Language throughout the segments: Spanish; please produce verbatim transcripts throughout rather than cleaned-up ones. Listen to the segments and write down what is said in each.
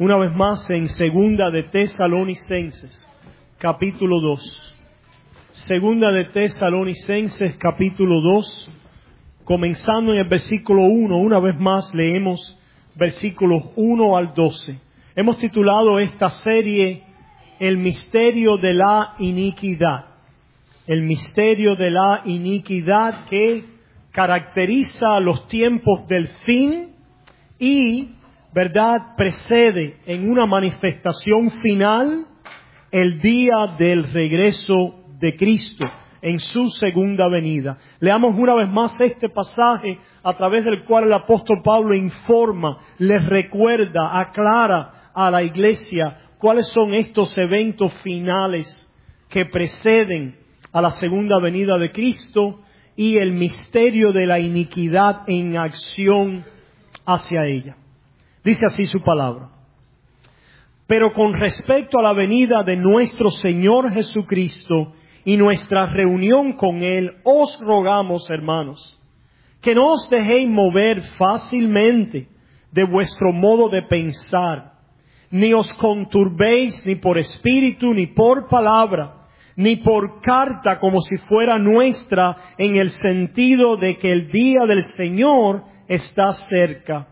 una vez más en Segunda de Tesalonicenses, capítulo dos. Segunda de Tesalonicenses, capítulo dos, comenzando en el versículo uno, una vez más leemos versículos uno al doce. Hemos titulado esta serie El misterio de la iniquidad. El misterio de la iniquidad que caracteriza los tiempos del fin y, verdad, precede en una manifestación final el día del regreso de Cristo en su segunda venida. Leamos una vez más este pasaje a través del cual el apóstol Pablo informa, les recuerda, aclara a la iglesia cuáles son estos eventos finales que preceden a la segunda venida de Cristo y el misterio de la iniquidad en acción hacia ella. Dice así su palabra. Pero con respecto a la venida de nuestro Señor Jesucristo y nuestra reunión con Él, os rogamos, hermanos, que no os dejéis mover fácilmente de vuestro modo de pensar, ni os conturbéis ni por espíritu, ni por palabra, ni por carta como si fuera nuestra, en el sentido de que el día del Señor está cerca.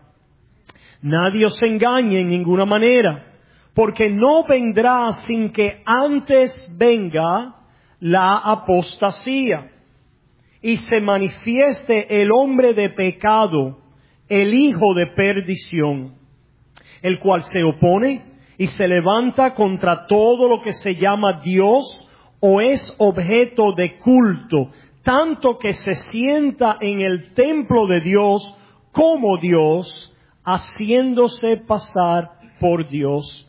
Nadie os engañe en ninguna manera, porque no vendrá sin que antes venga la apostasía y se manifieste el hombre de pecado, el hijo de perdición, el cual se opone y se levanta contra todo lo que se llama Dios o es objeto de culto, tanto que se sienta en el templo de Dios como Dios, haciéndose pasar por Dios.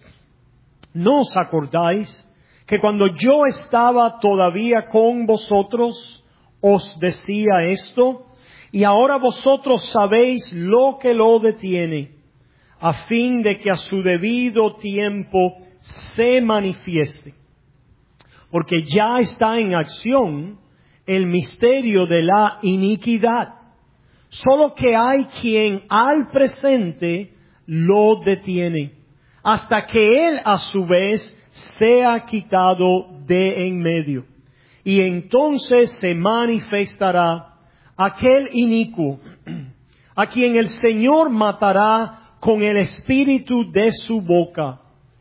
¿No os acordáis que cuando yo estaba todavía con vosotros os decía esto? Y ahora vosotros sabéis lo que lo detiene, a fin de que a su debido tiempo se manifieste. Porque ya está en acción el misterio de la iniquidad. Solo que hay quien al presente lo detiene, hasta que él a su vez sea quitado de en medio. Y entonces se manifestará aquel inicuo, a quien el Señor matará con el espíritu de su boca,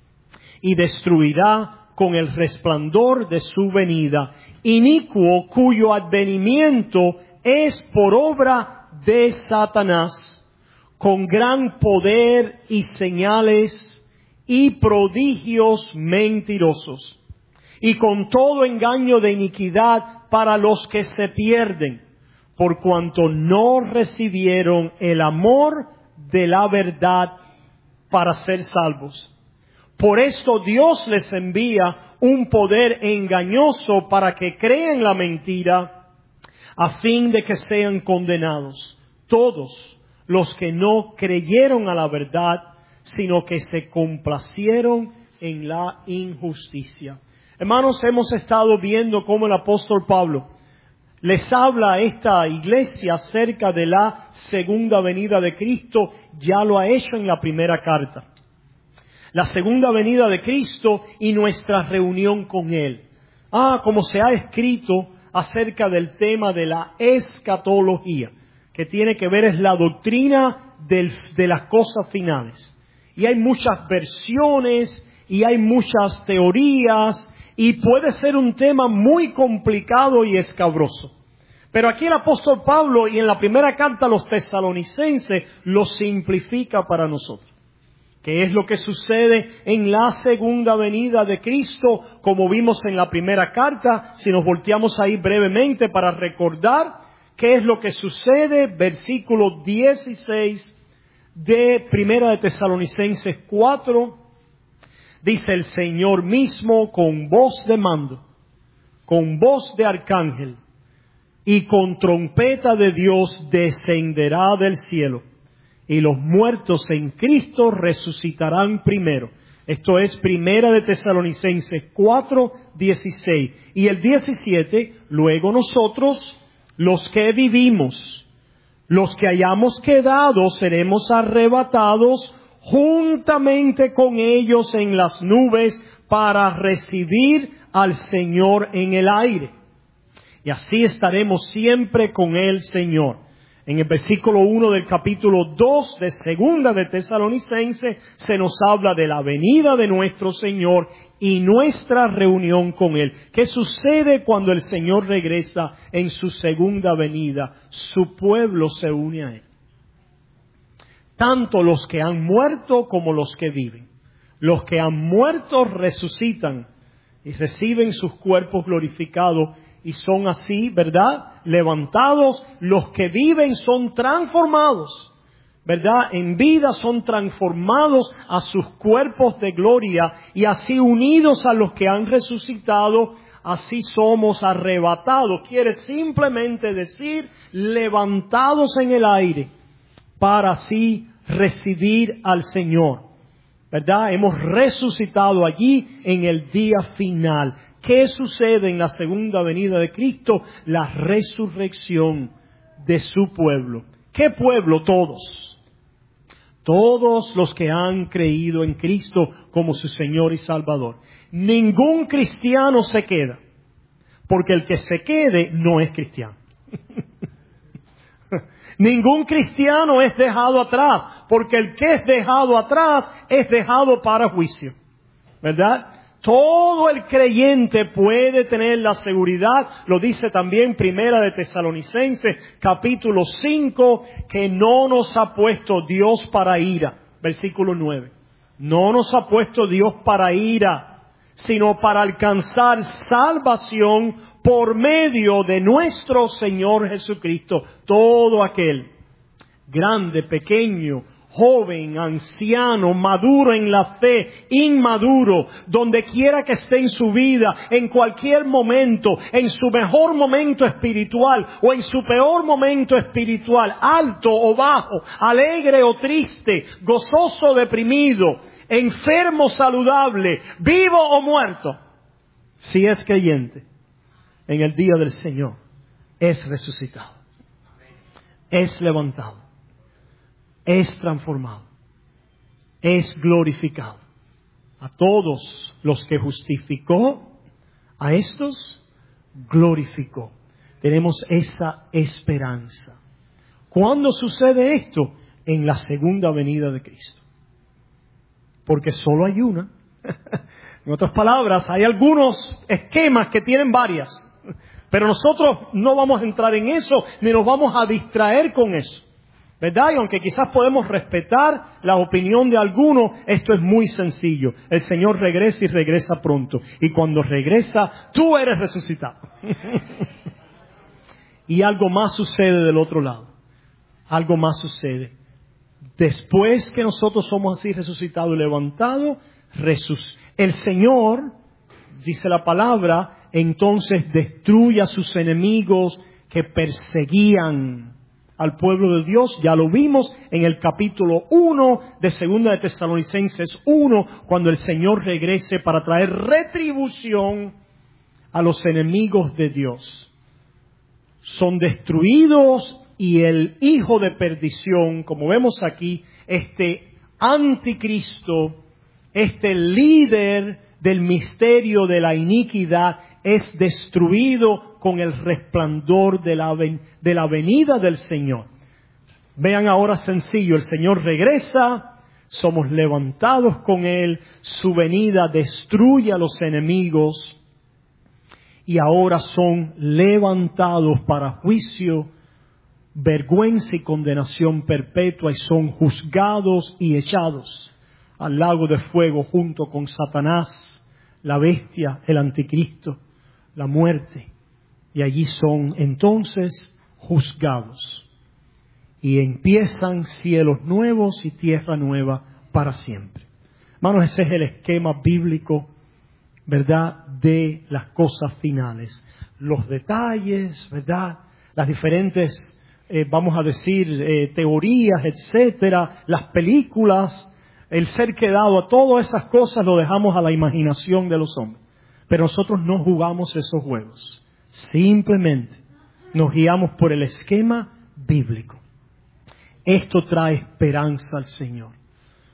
y destruirá con el resplandor de su venida, inicuo cuyo advenimiento es por obra de Satanás, con gran poder y señales y prodigios mentirosos, y con todo engaño de iniquidad para los que se pierden, por cuanto no recibieron el amor de la verdad para ser salvos. Por esto Dios les envía un poder engañoso para que crean la mentira, a fin de que sean condenados todos los que no creyeron a la verdad, sino que se complacieron en la injusticia. Hermanos, hemos estado viendo cómo el apóstol Pablo les habla a esta iglesia acerca de la segunda venida de Cristo. Ya lo ha hecho en la primera carta. La segunda venida de Cristo y nuestra reunión con Él. Ah, como se ha escrito acerca del tema de la escatología, que tiene que ver es la doctrina del, de las cosas finales. Y hay muchas versiones y hay muchas teorías y puede ser un tema muy complicado y escabroso. Pero aquí el apóstol Pablo y en la primera carta a los tesalonicenses lo simplifica para nosotros. ¿Qué es lo que sucede en la segunda venida de Cristo? Como vimos en la primera carta, si nos volteamos ahí brevemente para recordar qué es lo que sucede, versículo dieciséis de Primera de Tesalonicenses cuatro, dice: el Señor mismo con voz de mando, con voz de arcángel y con trompeta de Dios descenderá del cielo. Y los muertos en Cristo resucitarán primero. Esto es Primera de Tesalonicenses cuatro, dieciséis. Y el diecisiete, luego nosotros, los que vivimos, los que hayamos quedado, seremos arrebatados juntamente con ellos en las nubes para recibir al Señor en el aire. Y así estaremos siempre con el Señor. En el versículo uno del capítulo dos de Segunda de Tesalonicenses se nos habla de la venida de nuestro Señor y nuestra reunión con Él. ¿Qué sucede cuando el Señor regresa en su segunda venida? Su pueblo se une a Él. Tanto los que han muerto como los que viven. Los que han muerto resucitan y reciben sus cuerpos glorificados y son así, ¿verdad?, levantados. Los que viven son transformados, ¿verdad?, en vida son transformados a sus cuerpos de gloria y así unidos a los que han resucitado, así somos arrebatados. Quiere simplemente decir levantados en el aire para así recibir al Señor, ¿verdad? Hemos resucitado allí en el día final. ¿Qué sucede en la segunda venida de Cristo? La resurrección de su pueblo. ¿Qué pueblo? Todos. Todos los que han creído en Cristo como su Señor y Salvador. Ningún cristiano se queda, porque el que se quede no es cristiano. Ningún cristiano es dejado atrás, porque el que es dejado atrás es dejado para juicio, ¿verdad? Todo el creyente puede tener la seguridad, lo dice también Primera de Tesalonicenses, capítulo cinco, que no nos ha puesto Dios para ira. Versículo nueve. No nos ha puesto Dios para ira, sino para alcanzar salvación por medio de nuestro Señor Jesucristo. Todo aquel, grande, pequeño, joven, anciano, maduro en la fe, inmaduro, donde quiera que esté en su vida, en cualquier momento, en su mejor momento espiritual o en su peor momento espiritual, alto o bajo, alegre o triste, gozoso o deprimido, enfermo o saludable, vivo o muerto, si es creyente, en el día del Señor, es resucitado, es levantado, es transformado, es glorificado. A todos los que justificó, a estos glorificó. Tenemos esa esperanza. ¿Cuándo sucede esto? En la segunda venida de Cristo. Porque solo hay una. En otras palabras, hay algunos esquemas que tienen varias. Pero nosotros no vamos a entrar en eso, ni nos vamos a distraer con eso, ¿verdad? Y aunque quizás podemos respetar la opinión de algunos, esto es muy sencillo. El Señor regresa y regresa pronto. Y cuando regresa, tú eres resucitado. Y algo más sucede del otro lado. Algo más sucede. Después que nosotros somos así resucitados y levantados, resus- el Señor, dice la palabra, entonces destruye a sus enemigos que perseguían al pueblo de Dios. Ya lo vimos en el capítulo uno de Segunda de Tesalonicenses uno, cuando el Señor regrese para traer retribución a los enemigos de Dios. Son destruidos y el hijo de perdición, como vemos aquí, este anticristo, este líder del misterio de la iniquidad, es destruido con el resplandor de la, ven- de la venida del Señor. Vean ahora sencillo, el Señor regresa, somos levantados con Él, su venida destruye a los enemigos y ahora son levantados para juicio, vergüenza y condenación perpetua y son juzgados y echados al lago de fuego junto con Satanás, la bestia, el anticristo, la muerte, y allí son entonces juzgados y empiezan cielos nuevos y tierra nueva para siempre. Hermanos, ese es el esquema bíblico, ¿verdad?, de las cosas finales. Los detalles, ¿verdad?, las diferentes, eh, vamos a decir, eh, teorías, etcétera, las películas, el ser quedado, a todas esas cosas lo dejamos a la imaginación de los hombres. Pero nosotros no jugamos esos juegos. Simplemente nos guiamos por el esquema bíblico. Esto trae esperanza al Señor.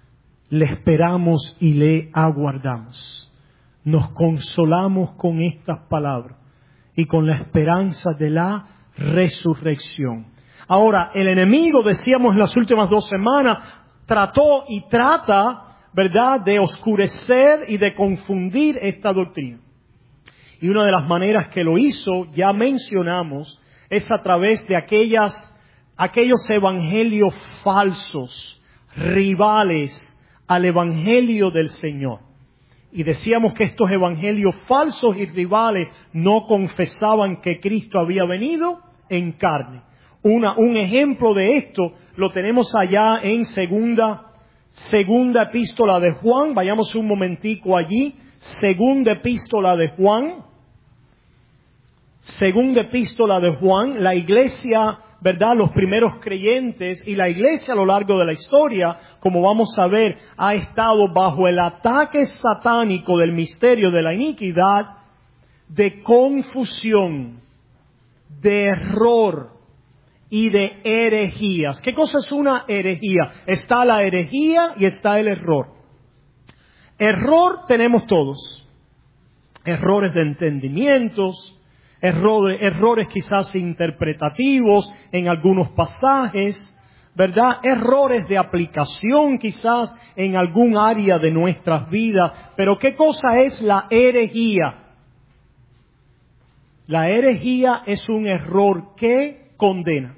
le esperamos y le aguardamos. Nos consolamos con estas palabras y con la esperanza de la resurrección. Ahora, el enemigo, decíamos en las últimas dos semanas, trató y trata, ¿verdad?, de oscurecer y de confundir esta doctrina. Y una de las maneras que lo hizo, ya mencionamos, es a través de aquellas, aquellos evangelios falsos, rivales al evangelio del Señor. Y decíamos que estos evangelios falsos y rivales no confesaban que Cristo había venido en carne. Una, un ejemplo de esto lo tenemos allá en segunda, segunda epístola de Juan. Vayamos un momentico allí. Segunda epístola de Juan. Segunda epístola de Juan. La iglesia, ¿verdad?, los primeros creyentes y la iglesia a lo largo de la historia, como vamos a ver, ha estado bajo el ataque satánico del misterio de la iniquidad, de confusión, de error y de herejías. ¿Qué cosa es una herejía? Está la herejía y está el error. Error tenemos todos. Errores de entendimientos, errores, errores quizás interpretativos en algunos pasajes, ¿verdad? Errores de aplicación quizás en algún área de nuestras vidas. Pero ¿qué cosa es la herejía? La herejía es un error que condena.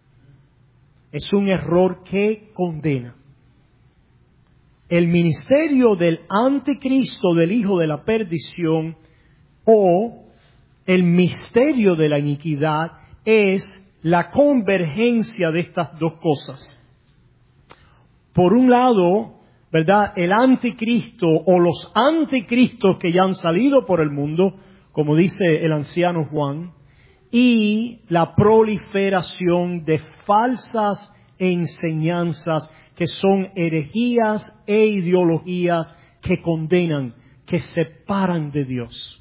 Es un error que condena. El ministerio del anticristo, del hijo de la perdición, o el misterio de la iniquidad, es la convergencia de estas dos cosas. Por un lado, ¿verdad?, el anticristo o los anticristos que ya han salido por el mundo, como dice el anciano Juan, y la proliferación de falsas enseñanzas que son herejías e ideologías que condenan, que separan de Dios.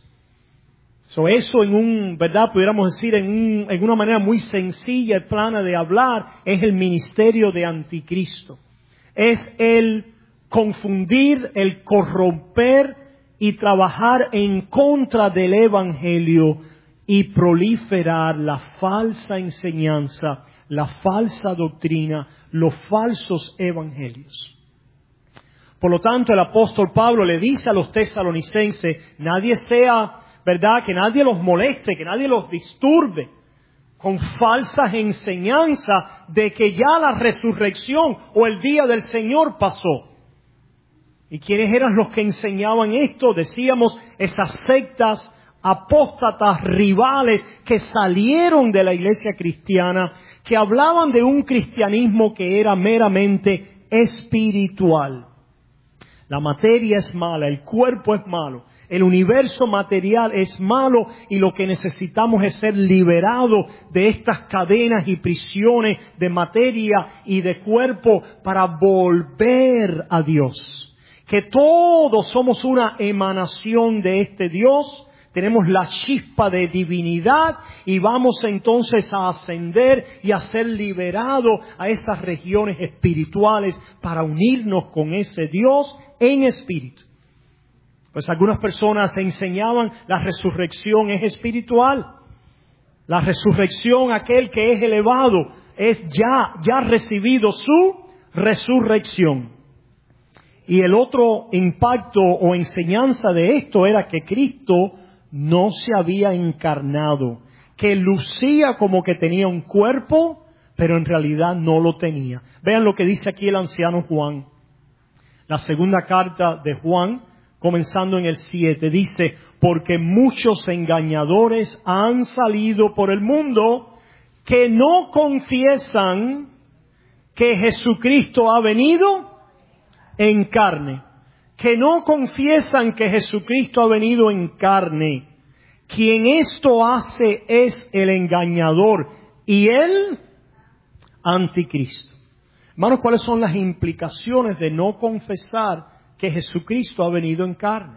So, eso en un, ¿verdad?, pudiéramos decir en, un, en una manera muy sencilla y plana de hablar, es el ministerio de anticristo. Es el confundir, el corromper y trabajar en contra del evangelio y proliferar la falsa enseñanza, la falsa doctrina, los falsos evangelios. Por lo tanto, el apóstol Pablo le dice a los tesalonicenses, nadie sea, ¿verdad?, que nadie los moleste, que nadie los disturbe con falsas enseñanzas de que ya la resurrección o el día del Señor pasó. ¿Y quiénes eran los que enseñaban esto? Decíamos, esas sectas apóstatas rivales que salieron de la iglesia cristiana, que hablaban de un cristianismo que era meramente espiritual. La materia es mala, el cuerpo es malo, el universo material es malo y lo que necesitamos es ser liberados de estas cadenas y prisiones de materia y de cuerpo para volver a Dios. Que todos somos una emanación de este Dios. Tenemos la chispa de divinidad y vamos entonces a ascender y a ser liberados a esas regiones espirituales para unirnos con ese Dios en espíritu. Pues algunas personas enseñaban la resurrección es espiritual. La resurrección, aquel que es elevado, es ya, ya recibido su resurrección. Y el otro impacto o enseñanza de esto era que Cristo no se había encarnado, que lucía como que tenía un cuerpo, pero en realidad no lo tenía. Vean lo que dice aquí el anciano Juan. La segunda carta de Juan, comenzando en el siete, dice, porque muchos engañadores han salido por el mundo que no confiesan que Jesucristo ha venido en carne. Que no confiesan que Jesucristo ha venido en carne. Quien esto hace es el engañador y el anticristo. Hermanos, ¿cuáles son las implicaciones de no confesar que Jesucristo ha venido en carne?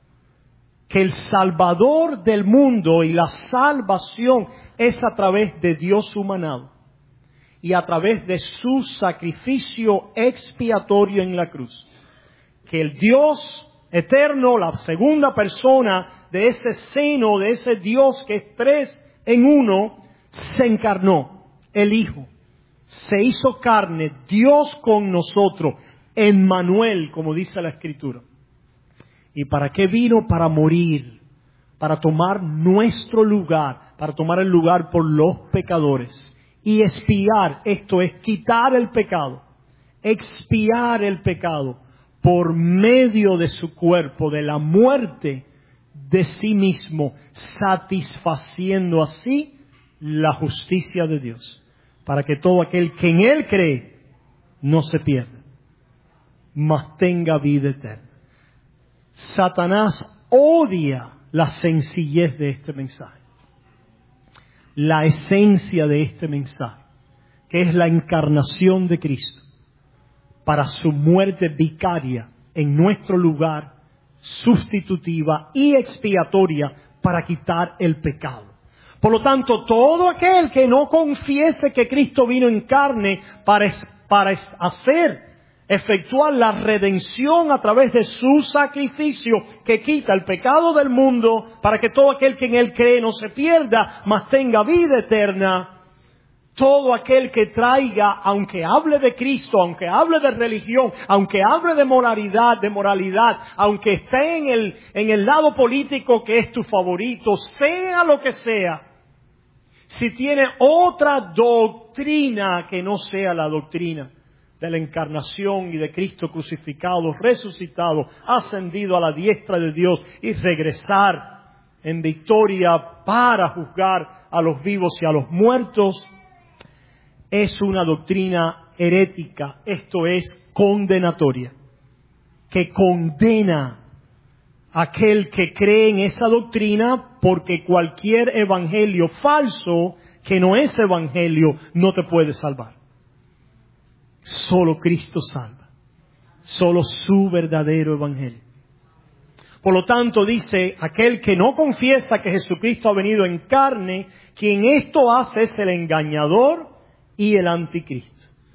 Que el Salvador del mundo y la salvación es a través de Dios humanado y a través de su sacrificio expiatorio en la cruz. que el Dios eterno, la segunda persona de ese seno, de ese Dios que es tres en uno, se encarnó, el Hijo. Se hizo carne, Dios con nosotros, Emmanuel, como dice la Escritura. ¿Y para qué vino? Para morir, para tomar nuestro lugar, para tomar el lugar por los pecadores y expiar, esto es quitar el pecado, expiar el pecado por medio de su cuerpo, de la muerte de sí mismo, satisfaciendo así la justicia de Dios, para que todo aquel que en Él cree no se pierda, mas tenga vida eterna. Satanás odia la sencillez de este mensaje, la esencia de este mensaje, que es la encarnación de Cristo para su muerte vicaria en nuestro lugar, sustitutiva y expiatoria para quitar el pecado. Por lo tanto, todo aquel que no confiese que Cristo vino en carne para, para hacer, efectuar la redención a través de su sacrificio que quita el pecado del mundo, para que todo aquel que en Él cree no se pierda, mas tenga vida eterna. Todo aquel que traiga, aunque hable de Cristo, aunque hable de religión, aunque hable de moralidad, de moralidad, aunque esté en el, en el lado político que es tu favorito, sea lo que sea, si tiene otra doctrina que no sea la doctrina de la encarnación y de Cristo crucificado, resucitado, ascendido a la diestra de Dios y regresar en victoria para juzgar a los vivos y a los muertos, es una doctrina herética, esto es condenatoria, que condena a aquel que cree en esa doctrina, porque cualquier evangelio falso que no es evangelio no te puede salvar. Solo Cristo salva, solo su verdadero evangelio. Por lo tanto, dice, aquel que no confiesa que Jesucristo ha venido en carne, quien esto hace es el engañador y el anticristo.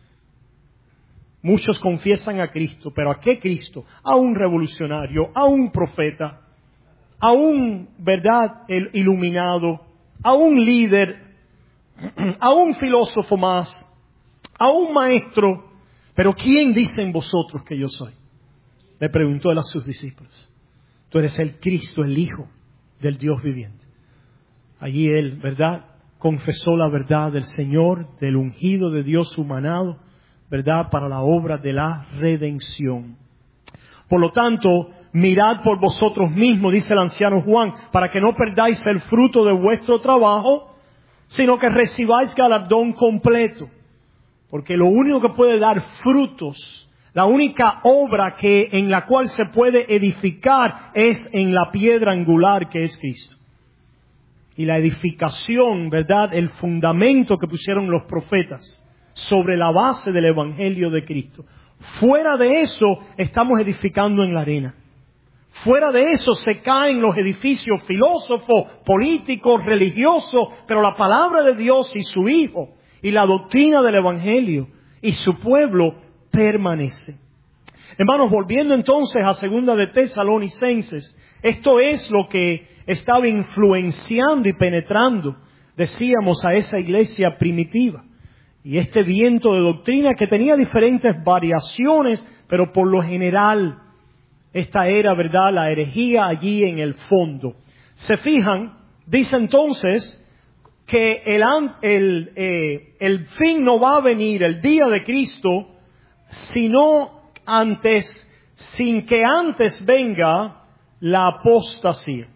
Muchos confiesan a Cristo, pero ¿a qué Cristo? A un revolucionario, a un profeta, a un, ¿verdad?, el iluminado, a un líder, a un filósofo más, a un maestro. Pero ¿quién dicen vosotros que yo soy? Le preguntó él a sus discípulos. Tú eres el Cristo, el Hijo del Dios viviente. Allí él, ¿verdad?, confesó la verdad del Señor, del ungido de Dios humanado, ¿verdad?, para la obra de la redención. Por lo tanto, mirad por vosotros mismos, dice el anciano Juan, para que no perdáis el fruto de vuestro trabajo, sino que recibáis galardón completo. Porque lo único que puede dar frutos, la única obra que en la cual se puede edificar es en la piedra angular que es Cristo. Y la edificación, ¿verdad?, el fundamento que pusieron los profetas sobre la base del Evangelio de Cristo. Fuera de eso, estamos edificando en la arena. Fuera de eso se caen los edificios filósofos, políticos, religiosos, pero la palabra de Dios y su Hijo y la doctrina del Evangelio y su pueblo permanece. Hermanos, volviendo entonces a segunda de Tesalonicenses, esto es lo que estaba influenciando y penetrando, decíamos, a esa iglesia primitiva. Y este viento de doctrina que tenía diferentes variaciones, pero por lo general, esta era, ¿verdad?, la herejía allí en el fondo. Se fijan, dice entonces que el, el, eh, el fin no va a venir, el día de Cristo, sino antes, sin que antes venga la apostasía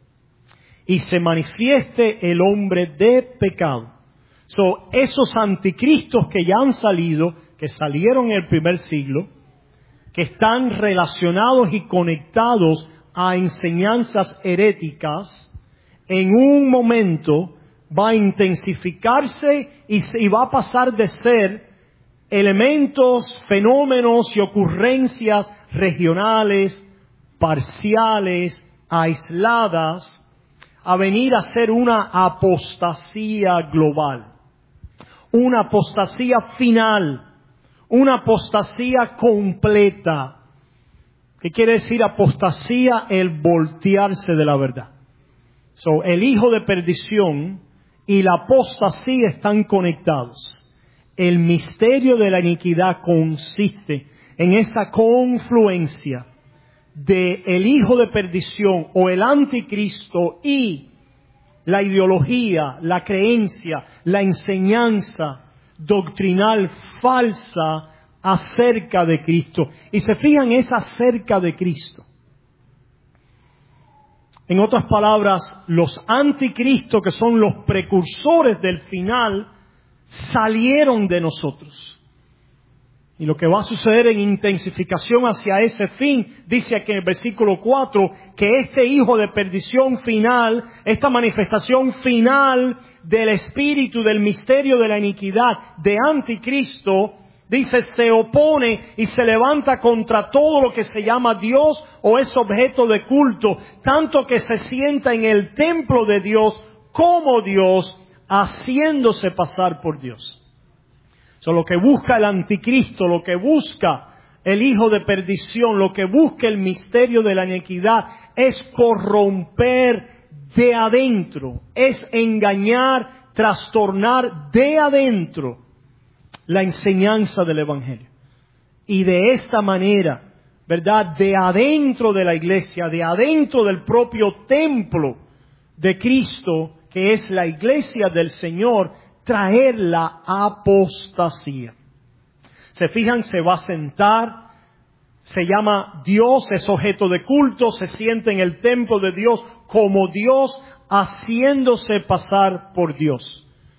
y se manifieste el hombre de pecado. So, esos anticristos que ya han salido, que salieron en el primer siglo, que están relacionados y conectados a enseñanzas heréticas, en un momento va a intensificarse y, y va a pasar de ser elementos, fenómenos y ocurrencias regionales, parciales, aisladas, a venir a ser una apostasía global. Una apostasía final, una apostasía completa, ¿Qué quiere decir apostasía? El voltearse de la verdad. So, el hijo de perdición y la apostasía están conectados. El misterio de la iniquidad consiste en esa confluencia de el hijo de perdición o el anticristo y la ideología, la creencia, la enseñanza doctrinal falsa acerca de Cristo. Y se fijan, es acerca de Cristo. En otras palabras, los anticristos, que son los precursores del final, salieron de nosotros. Y lo que va a suceder en intensificación hacia ese fin, dice aquí en el versículo cuatro, que este hijo de perdición final, esta manifestación final del espíritu, del misterio de la iniquidad, de anticristo, dice, se opone y se levanta contra todo lo que se llama Dios o es objeto de culto, tanto que se sienta en el templo de Dios como Dios, haciéndose pasar por Dios. So, lo que busca el anticristo, lo que busca el hijo de perdición, lo que busca el misterio de la iniquidad, es corromper de adentro, es engañar, trastornar de adentro la enseñanza del Evangelio. Y de esta manera, ¿verdad? De adentro de la iglesia, de adentro del propio templo de Cristo, que es la iglesia del Señor, traer la apostasía. Se fijan, se va a sentar, se llama Dios, es objeto de culto, se siente en el templo de Dios como Dios, haciéndose pasar por Dios.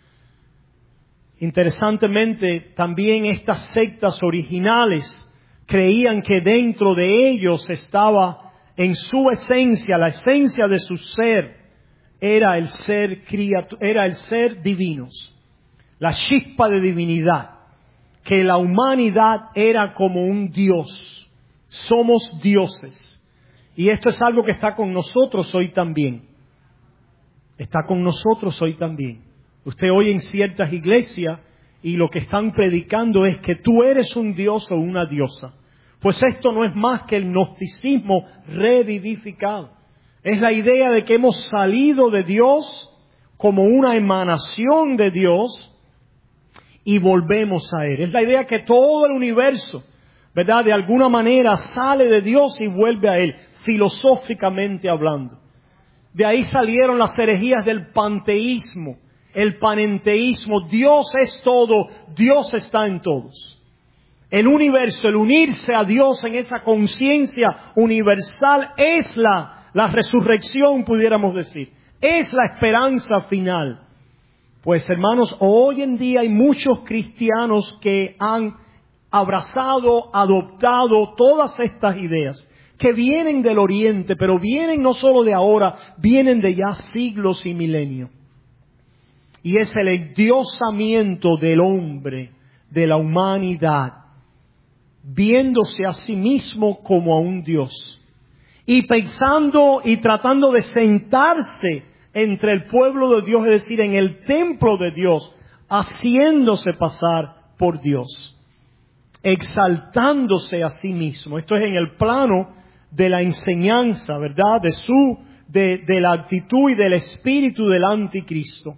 Interesantemente, también estas sectas originales creían que dentro de ellos estaba, en su esencia, la esencia de su ser, era el ser criatu- era el ser divinos, la chispa de divinidad, que la humanidad era como un Dios, somos dioses. Y esto es algo que está con nosotros hoy también, está con nosotros hoy también. Usted oye en ciertas iglesias y lo que están predicando es que tú eres un dios o una diosa. Pues esto no es más que el gnosticismo revivificado. Es la idea de que hemos salido de Dios como una emanación de Dios y volvemos a Él. Es la idea que todo el universo, ¿verdad?, de alguna manera sale de Dios y vuelve a Él, filosóficamente hablando. De ahí salieron las herejías del panteísmo, el panenteísmo. Dios es todo, Dios está en todos. El universo, el unirse a Dios en esa conciencia universal es la, la resurrección, pudiéramos decir. Es la esperanza final. Pues hermanos, hoy en día hay muchos cristianos que han abrazado, adoptado todas estas ideas que vienen del Oriente, pero vienen no solo de ahora, vienen de ya siglos y milenios. Y es el endiosamiento del hombre, de la humanidad, viéndose a sí mismo como a un Dios. Y pensando y tratando de sentarse entre el pueblo de Dios, es decir, en el templo de Dios, haciéndose pasar por Dios, exaltándose a sí mismo. Esto es en el plano de la enseñanza, ¿verdad? De su, de, de la actitud y del espíritu del anticristo.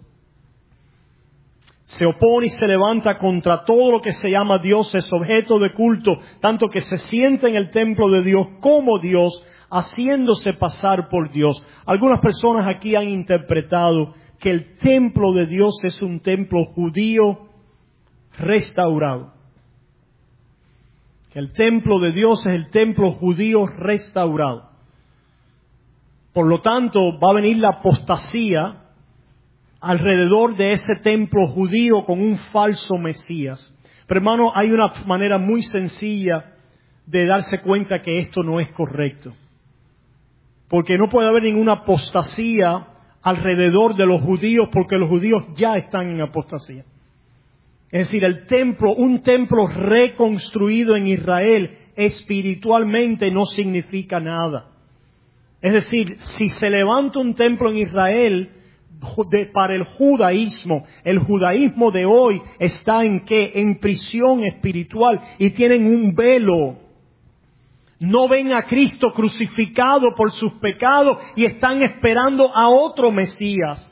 Se opone y se levanta contra todo lo que se llama Dios, es objeto de culto, tanto que se sienta en el templo de Dios como Dios, haciéndose pasar por Dios. Algunas personas aquí han interpretado que el templo de Dios es un templo judío restaurado. Que el templo de Dios es el templo judío restaurado. Por lo tanto, va a venir la apostasía alrededor de ese templo judío con un falso Mesías. Pero hermano, hay una manera muy sencilla de darse cuenta que esto no es correcto. Porque no puede haber ninguna apostasía alrededor de los judíos, porque los judíos ya están en apostasía. Es decir, el templo, un templo reconstruido en Israel, espiritualmente no significa nada. Es decir, si se levanta un templo en Israel, de, para el judaísmo, el judaísmo de hoy está en ¿qué? En prisión espiritual y tienen un velo No ven a Cristo crucificado por sus pecados y están esperando a otro Mesías.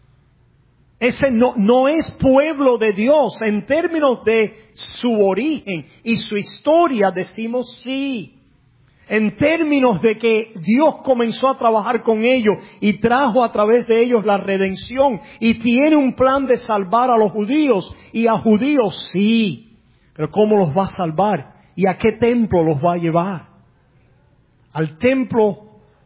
Ese no, no es pueblo de Dios. En términos de su origen y su historia decimos sí. En términos de que Dios comenzó a trabajar con ellos y trajo a través de ellos la redención y tiene un plan de salvar a los judíos y a judíos sí. Pero ¿cómo los va a salvar? ¿Y a qué templo los va a llevar? ¿Al templo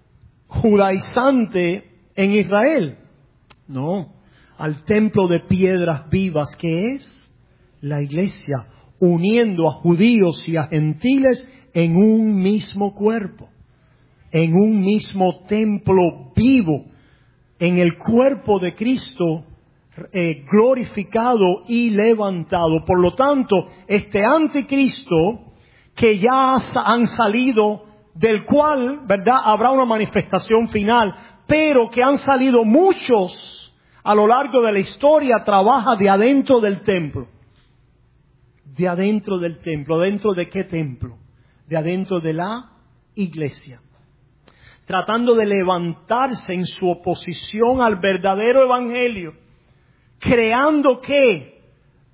judaizante en Israel? No, al templo de piedras vivas que es la iglesia, uniendo a judíos y a gentiles en un mismo cuerpo, en un mismo templo vivo, en el cuerpo de Cristo eh, glorificado y levantado. Por lo tanto, este anticristo que ya han salido, del cual, ¿verdad?, habrá una manifestación final, pero que han salido muchos a lo largo de la historia, trabaja de adentro del templo. De adentro del templo. ¿Dentro de qué templo? De adentro de la iglesia. Tratando de levantarse en su oposición al verdadero evangelio. Creando ¿qué?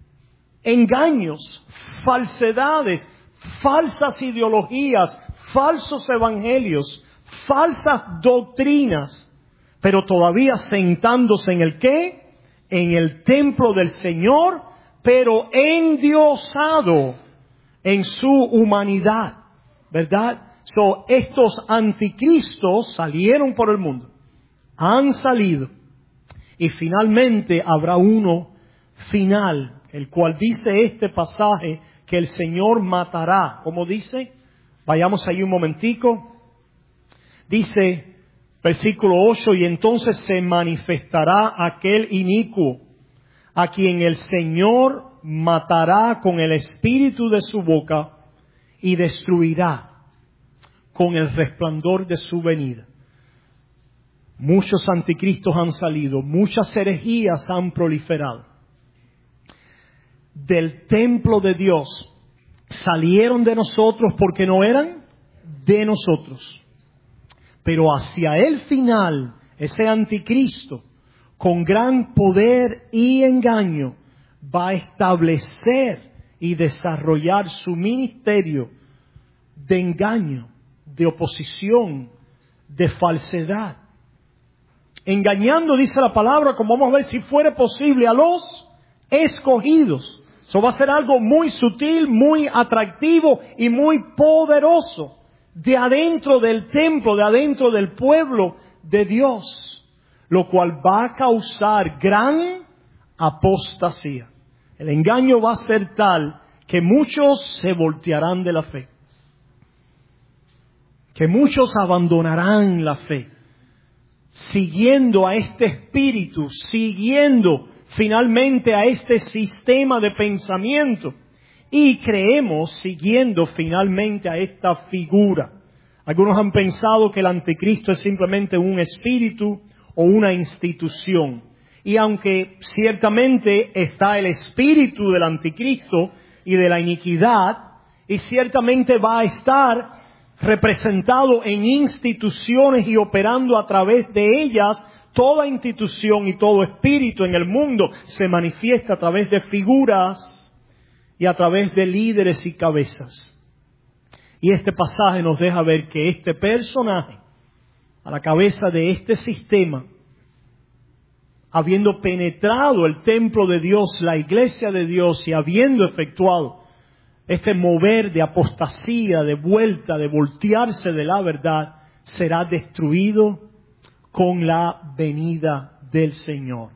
Engaños, falsedades, falsas ideologías, falsos evangelios, falsas doctrinas, pero todavía sentándose en el ¿qué? En el templo del Señor, pero endiosado en su humanidad, ¿verdad? So, estos anticristos salieron por el mundo, han salido, y finalmente habrá uno final, el cual dice este pasaje que el Señor matará. ¿Cómo dice? Vayamos ahí un momentico. Dice, versículo ocho, y entonces se manifestará aquel inicuo, a quien el Señor matará con el espíritu de su boca y destruirá con el resplandor de su venida. Muchos anticristos han salido, muchas herejías han proliferado. Del templo de Dios salieron de nosotros porque no eran de nosotros. Pero hacia el final, ese anticristo, con gran poder y engaño, va a establecer y desarrollar su ministerio de engaño, de oposición, de falsedad. Engañando, dice la palabra, como vamos a ver, si fuera posible, a los escogidos. Eso va a ser algo muy sutil, muy atractivo y muy poderoso. De adentro del templo, de adentro del pueblo de Dios. Lo cual va a causar gran apostasía. El engaño va a ser tal que muchos se voltearán de la fe. Que muchos abandonarán la fe. Siguiendo a este espíritu, siguiendo finalmente a este sistema de pensamiento. Y creemos siguiendo finalmente a esta figura. Algunos han pensado que el anticristo es simplemente un espíritu o una institución. Y aunque ciertamente está el espíritu del anticristo y de la iniquidad, y ciertamente va a estar representado en instituciones y operando a través de ellas, toda institución y todo espíritu en el mundo se manifiesta a través de figuras y a través de líderes y cabezas. Y este pasaje nos deja ver que este personaje, a la cabeza de este sistema, habiendo penetrado el templo de Dios, la iglesia de Dios, y habiendo efectuado este mover de apostasía, de vuelta, de voltearse de la verdad, será destruido con la venida del Señor.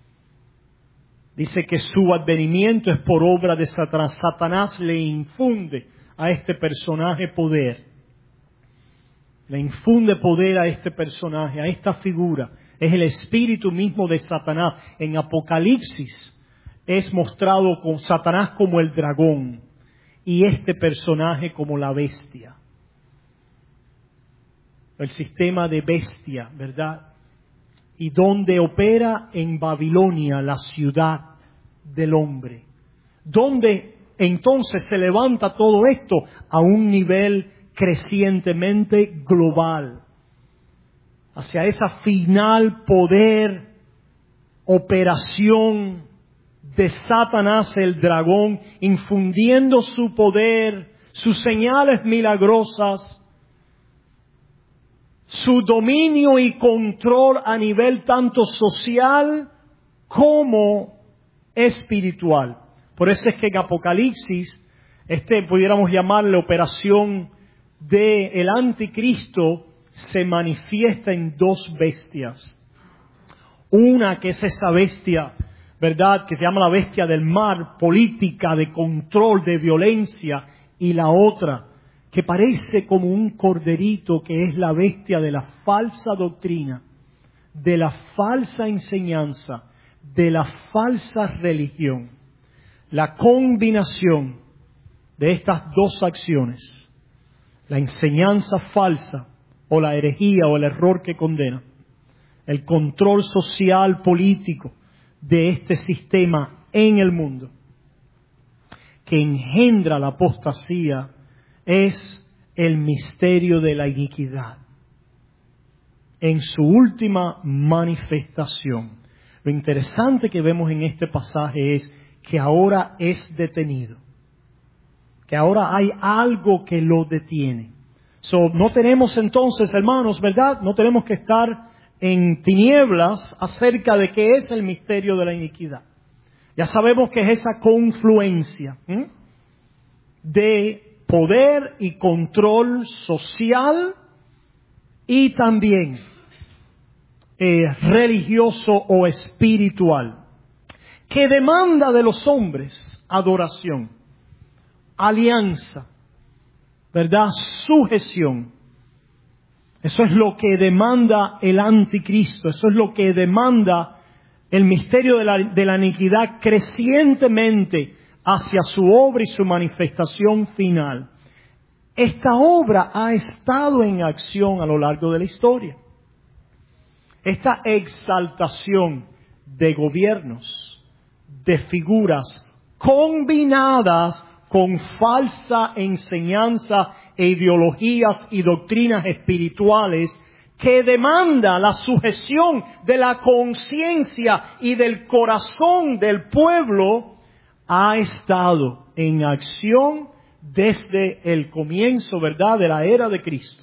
Dice que su advenimiento es por obra de Satanás. Satanás le infunde a este personaje poder. Le infunde poder a este personaje, a esta figura. Es el espíritu mismo de Satanás. En Apocalipsis es mostrado con Satanás como el dragón y este personaje como la bestia. El sistema de bestia, ¿verdad? Y donde opera en Babilonia, la ciudad del hombre. Donde entonces se levanta todo esto a un nivel crecientemente global, hacia esa final poder, operación de Satanás el dragón, infundiendo su poder, sus señales milagrosas, su dominio y control a nivel tanto social como espiritual. Por eso es que en Apocalipsis, este pudiéramos llamarle operación del anticristo, se manifiesta en dos bestias. Una que es esa bestia, ¿verdad?, que se llama la bestia del mar, política, de control, de violencia, y la otra que parece como un corderito, que es la bestia de la falsa doctrina, de la falsa enseñanza, de la falsa religión. La combinación de estas dos acciones, la enseñanza falsa o la herejía o el error que condena, el control social político de este sistema en el mundo, que engendra la apostasía, es el misterio de la iniquidad en su última manifestación. Lo interesante que vemos en este pasaje es que ahora es detenido, que ahora hay algo que lo detiene. So, no tenemos entonces, hermanos, ¿verdad? No tenemos que estar en tinieblas acerca de qué es el misterio de la iniquidad. Ya sabemos que es esa confluencia ¿eh? de poder y control social y también eh, religioso o espiritual, que demanda de los hombres adoración, alianza, ¿verdad?, sujeción. Eso es lo que demanda el anticristo, eso es lo que demanda el misterio de la, de la iniquidad crecientemente hacia su obra y su manifestación final. Esta obra ha estado en acción a lo largo de la historia. Esta exaltación de gobiernos, de figuras combinadas con falsa enseñanza e ideologías y doctrinas espirituales, que demanda la sujeción de la conciencia y del corazón del pueblo, ha estado en acción desde el comienzo, ¿verdad?, de la era de Cristo.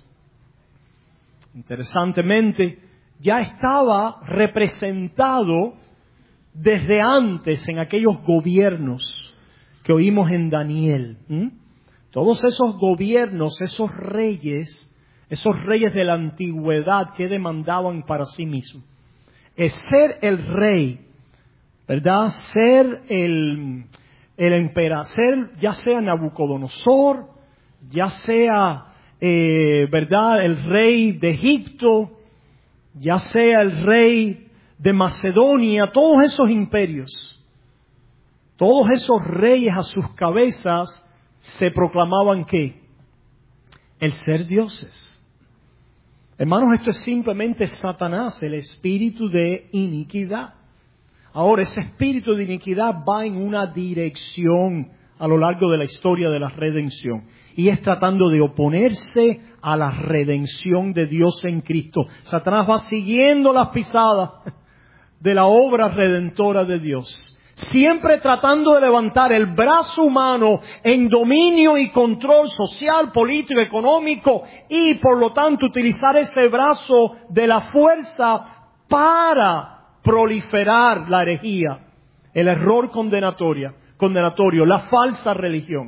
Interesantemente, ya estaba representado desde antes en aquellos gobiernos que oímos en Daniel. ¿Mm? Todos esos gobiernos, esos reyes, esos reyes de la antigüedad que demandaban para sí mismos, es ser el rey, ¿verdad? Ser el, el emperador, ser ya sea Nabucodonosor, ya sea, eh, ¿verdad?, el rey de Egipto, ya sea el rey de Macedonia, todos esos imperios, todos esos reyes a sus cabezas se proclamaban ¿qué? El ser dioses. Hermanos, esto es simplemente Satanás, el espíritu de iniquidad. Ahora, ese espíritu de iniquidad va en una dirección a lo largo de la historia de la redención, y es tratando de oponerse a la redención de Dios en Cristo. Satanás va siguiendo las pisadas de la obra redentora de Dios, siempre tratando de levantar el brazo humano en dominio y control social, político, económico, y por lo tanto utilizar ese brazo de la fuerza para proliferar la herejía, el error condenatorio, condenatorio, la falsa religión.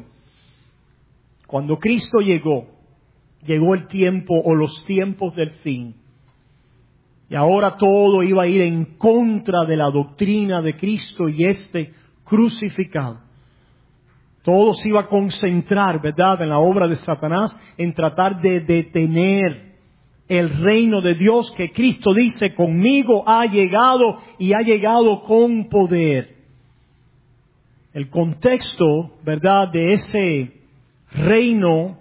Cuando Cristo llegó, llegó el tiempo o los tiempos del fin. Y ahora todo iba a ir en contra de la doctrina de Cristo y este crucificado. Todo se iba a concentrar, ¿verdad?, en la obra de Satanás, en tratar de detener el reino de Dios que Cristo dice, conmigo ha llegado y ha llegado con poder. El contexto, ¿verdad?, de ese reino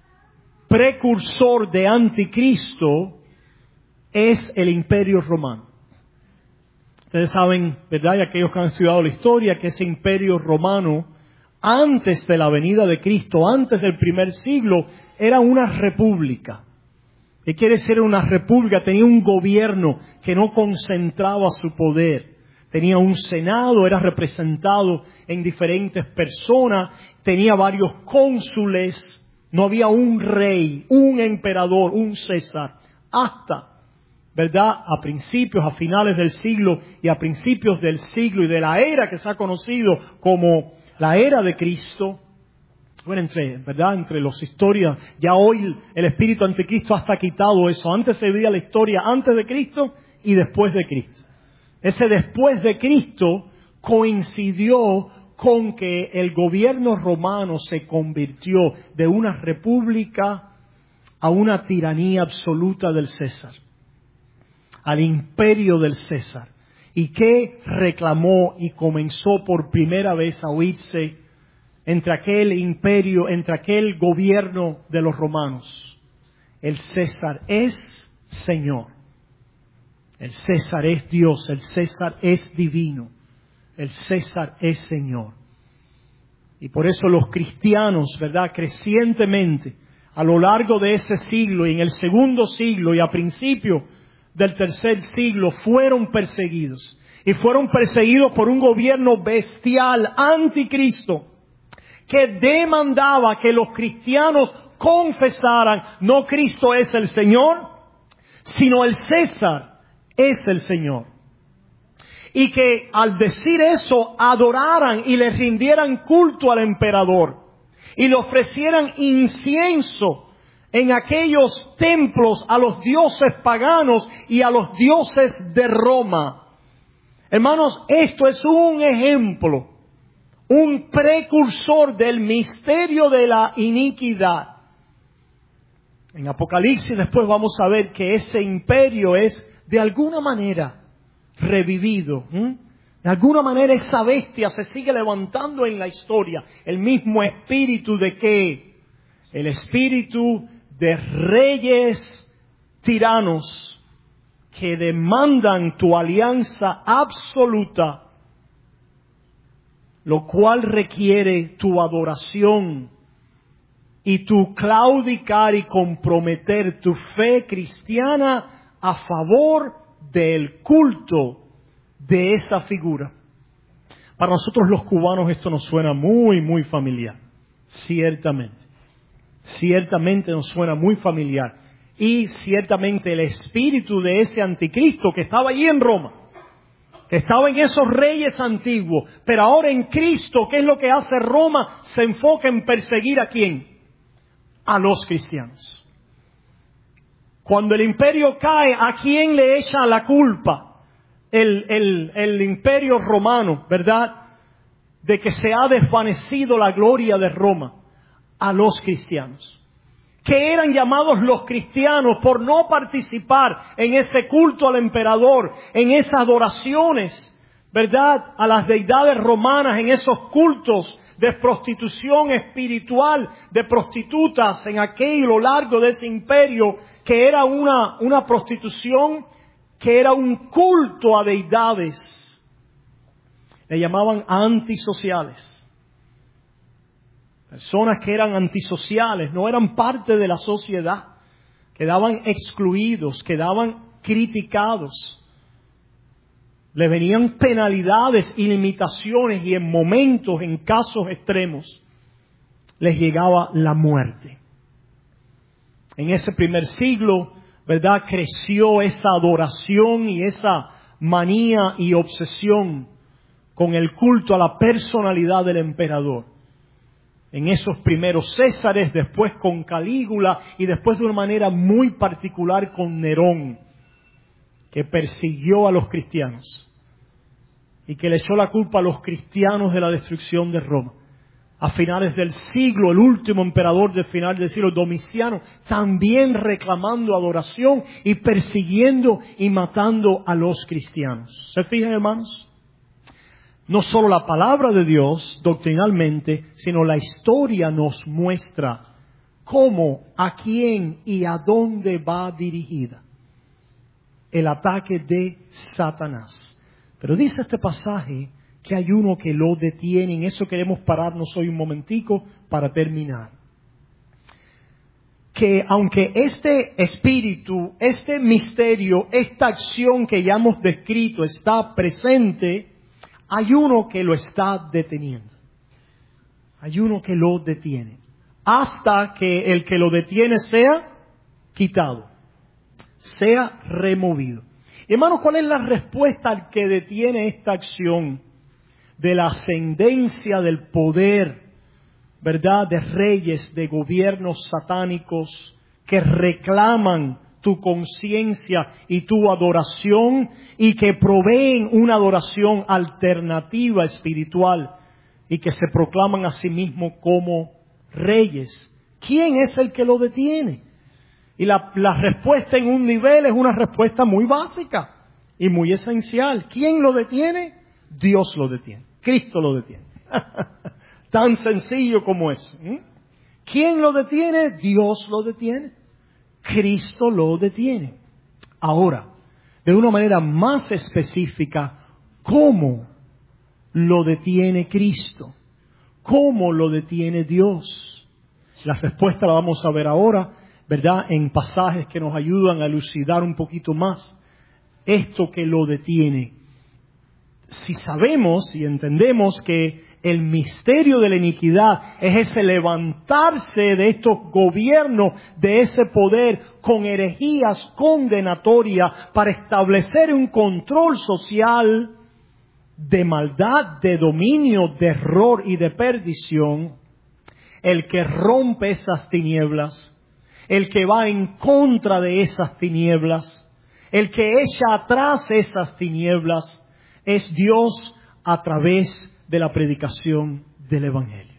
precursor de anticristo es el Imperio Romano. Ustedes saben, ¿verdad?, y aquellos que han estudiado la historia, que ese Imperio Romano, antes de la venida de Cristo, antes del primer siglo, era una república. ¿Qué quiere decir una república? Tenía un gobierno que no concentraba su poder. Tenía un senado, era representado en diferentes personas, tenía varios cónsules, no había un rey, un emperador, un César. Hasta, ¿verdad?, a principios, a finales del siglo y a principios del siglo y de la era que se ha conocido como la era de Cristo. Bueno, entre, ¿verdad?, entre los historias, ya hoy el espíritu anticristo hasta quitado eso. Antes se veía la historia antes de Cristo y después de Cristo. Ese después de Cristo coincidió con que el gobierno romano se convirtió de una república a una tiranía absoluta del César, al imperio del César, y que reclamó y comenzó por primera vez a oírse entre aquel imperio, entre aquel gobierno de los romanos. El César es Señor. El César es Dios, el César es divino, el César es Señor. Y por eso los cristianos, ¿verdad?, crecientemente, a lo largo de ese siglo y en el segundo siglo y a principio del tercer siglo, fueron perseguidos. Y fueron perseguidos por un gobierno bestial, anticristo, que demandaba que los cristianos confesaran, no Cristo es el Señor, sino el César es el Señor. Y que al decir eso adoraran y le rindieran culto al emperador y le ofrecieran incienso en aquellos templos a los dioses paganos y a los dioses de Roma. Hermanos, esto es un ejemplo, un precursor del misterio de la iniquidad. En Apocalipsis después vamos a ver que ese imperio es de alguna manera revivido. ¿Mm? De alguna manera esa bestia se sigue levantando en la historia. El mismo espíritu de qué? El espíritu de reyes tiranos que demandan tu alianza absoluta, lo cual requiere tu adoración y tu claudicar y comprometer tu fe cristiana a favor del culto de esa figura. Para nosotros los cubanos esto nos suena muy, muy familiar. Ciertamente. Ciertamente nos suena muy familiar. Y ciertamente el espíritu de ese anticristo que estaba allí en Roma, que estaba en esos reyes antiguos, pero ahora en Cristo, ¿qué es lo que hace Roma? Se enfoca en perseguir ¿a quién? A los cristianos. Cuando el imperio cae, ¿a quién le echa la culpa? El, el, el imperio romano, ¿verdad? De que se ha desvanecido la gloria de Roma. A los cristianos. Que eran llamados los cristianos por no participar en ese culto al emperador, en esas adoraciones, ¿verdad?, a las deidades romanas, en esos cultos de prostitución espiritual, de prostitutas en aquel lo largo de ese imperio, que era una, una prostitución, que era un culto a deidades. Le llamaban antisociales. Personas que eran antisociales, no eran parte de la sociedad, quedaban excluidos, quedaban criticados. Le venían penalidades y limitaciones y en momentos, en casos extremos, les llegaba la muerte. En ese primer siglo, ¿verdad?, creció esa adoración y esa manía y obsesión con el culto a la personalidad del emperador. En esos primeros Césares, después con Calígula y después de una manera muy particular con Nerón, que persiguió a los cristianos y que le echó la culpa a los cristianos de la destrucción de Roma. A finales del siglo, el último emperador del final del siglo, Domiciano, también reclamando adoración y persiguiendo y matando a los cristianos. ¿Se fijan, hermanos? No solo la palabra de Dios doctrinalmente, sino la historia nos muestra cómo, a quién y a dónde va dirigida el ataque de Satanás. Pero dice este pasaje que hay uno que lo detiene. En eso queremos pararnos hoy un momentico para terminar. que aunque este espíritu, este misterio, esta acción que ya hemos descrito está presente, hay uno que lo está deteniendo. Hay uno que lo detiene. Hasta que el que lo detiene sea quitado, sea removido. Hermanos, ¿cuál es la respuesta al que detiene esta acción de la ascendencia del poder, verdad, de reyes, de gobiernos satánicos que reclaman tu conciencia y tu adoración y que proveen una adoración alternativa espiritual y que se proclaman a sí mismos como reyes? ¿Quién es el que lo detiene? Y la, la respuesta en un nivel es una respuesta muy básica y muy esencial. ¿Quién lo detiene? Dios lo detiene. Cristo lo detiene. Tan sencillo como eso. ¿eh? ¿Quién lo detiene? Dios lo detiene. Cristo lo detiene. Ahora, de una manera más específica, ¿cómo lo detiene Cristo? ¿Cómo lo detiene Dios? La respuesta la vamos a ver ahora, ¿verdad? En pasajes que nos ayudan a elucidar un poquito más esto que lo detiene. Si sabemos y entendemos que el misterio de la iniquidad es ese levantarse de estos gobiernos, de ese poder con herejías condenatorias para establecer un control social de maldad, de dominio, de error y de perdición, el que rompe esas tinieblas, el que va en contra de esas tinieblas, el que echa atrás esas tinieblas, es Dios a través de la predicación del Evangelio.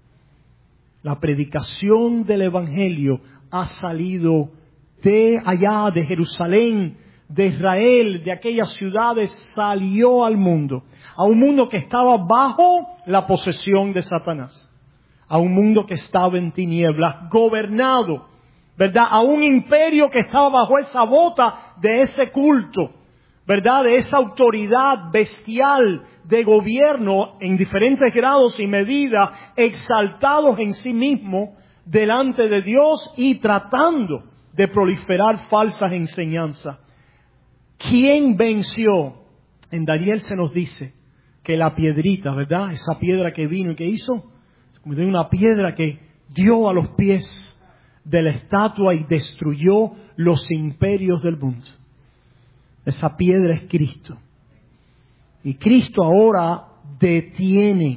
La predicación del Evangelio ha salido de allá, de Jerusalén, de Israel, de aquellas ciudades, salió al mundo, a un mundo que estaba bajo la posesión de Satanás, a un mundo que estaba en tinieblas, gobernado, ¿verdad? A un imperio que estaba bajo esa bota de ese culto, ¿verdad? De esa autoridad bestial de gobierno en diferentes grados y medidas, exaltados en sí mismos delante de Dios y tratando de proliferar falsas enseñanzas. ¿Quién venció? En Daniel se nos dice que la piedrita, ¿verdad? Esa piedra que vino y que hizo, se convirtió en una piedra que dio a los pies de la estatua y destruyó los imperios del mundo. Esa piedra es Cristo. Y Cristo ahora detiene,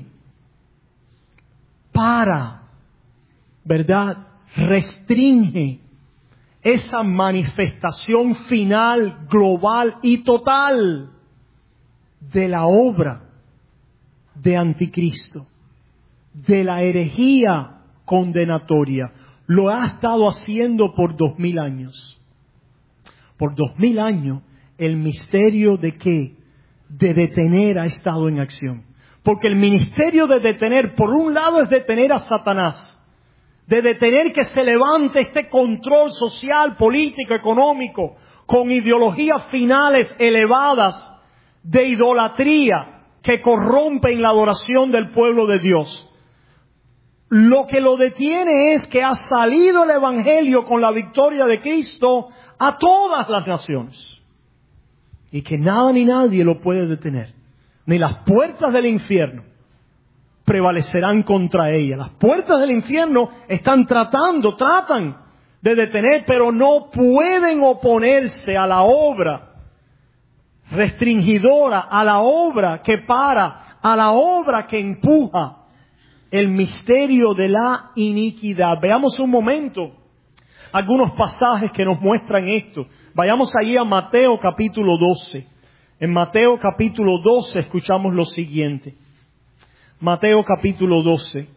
para, ¿verdad? Restringe esa manifestación final, global y total de la obra de Anticristo, de la herejía condenatoria. Lo ha estado haciendo por dos mil años. Por dos mil años, el misterio de qué? De detener ha estado en acción. Porque el ministerio de detener, por un lado, es detener a Satanás. De detener que se levante este control social, político, económico, con ideologías finales elevadas de idolatría que corrompen la adoración del pueblo de Dios. Lo que lo detiene es que ha salido el Evangelio con la victoria de Cristo a todas las naciones. Y que nada ni nadie lo puede detener. Ni las puertas del infierno prevalecerán contra ella. Las puertas del infierno están tratando, tratan de detener, pero no pueden oponerse a la obra restringidora, a la obra que para, a la obra que empuja el misterio de la iniquidad. Veamos un momento algunos pasajes que nos muestran esto. Vayamos allí a Mateo capítulo doce. En Mateo capítulo doce escuchamos lo siguiente. Mateo capítulo doce.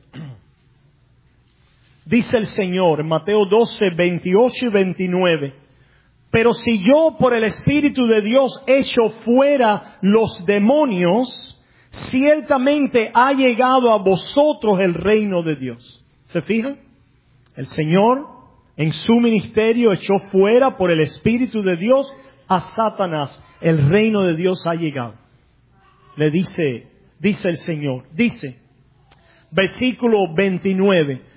Dice el Señor, en Mateo doce, veintiocho y veintinueve. Pero si yo por el Espíritu de Dios echo fuera los demonios, ciertamente ha llegado a vosotros el reino de Dios. ¿Se fijan? El Señor en su ministerio echó fuera por el Espíritu de Dios a Satanás. El reino de Dios ha llegado. Le dice, dice el Señor, dice, versículo veintinueve.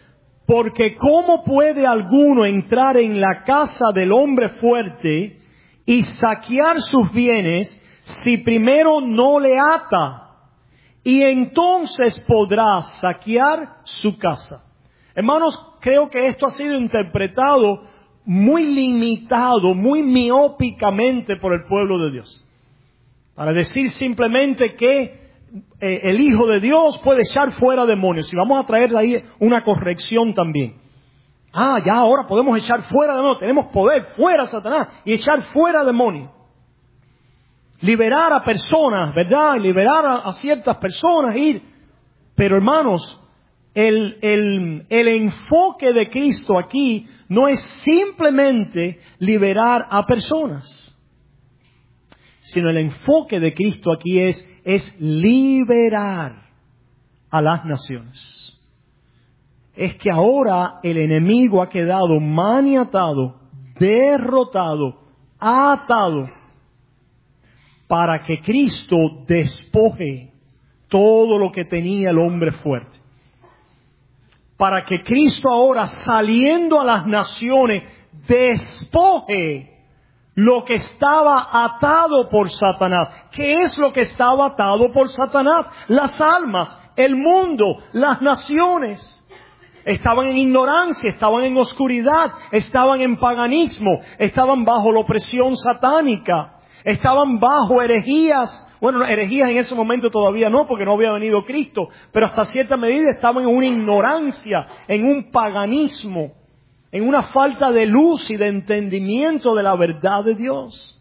Porque ¿cómo puede alguno entrar en la casa del hombre fuerte y saquear sus bienes si primero no le ata? Y entonces podrá saquear su casa. Hermanos, creo que esto ha sido interpretado muy limitado, muy miópicamente por el pueblo de Dios. Para decir simplemente que eh, el Hijo de Dios puede echar fuera demonios. Y vamos a traer de ahí una corrección también. Ah, ya ahora podemos echar fuera demonios. Tenemos poder fuera Satanás y echar fuera demonios. Liberar a personas, ¿verdad? Liberar a, a ciertas personas, ir. Pero hermanos, el, el, el enfoque de Cristo aquí no es simplemente liberar a personas, sino el enfoque de Cristo aquí es, es liberar a las naciones. Es que ahora el enemigo ha quedado maniatado, derrotado, atado, para que Cristo despoje todo lo que tenía el hombre fuerte. Para que Cristo ahora, saliendo a las naciones, despoje lo que estaba atado por Satanás. ¿Qué es lo que estaba atado por Satanás? Las almas, el mundo, las naciones. Estaban en ignorancia, estaban en oscuridad, estaban en paganismo, estaban bajo la opresión satánica. Estaban bajo herejías, bueno, herejías en ese momento todavía no, porque no había venido Cristo, pero hasta cierta medida estaban en una ignorancia, en un paganismo, en una falta de luz y de entendimiento de la verdad de Dios.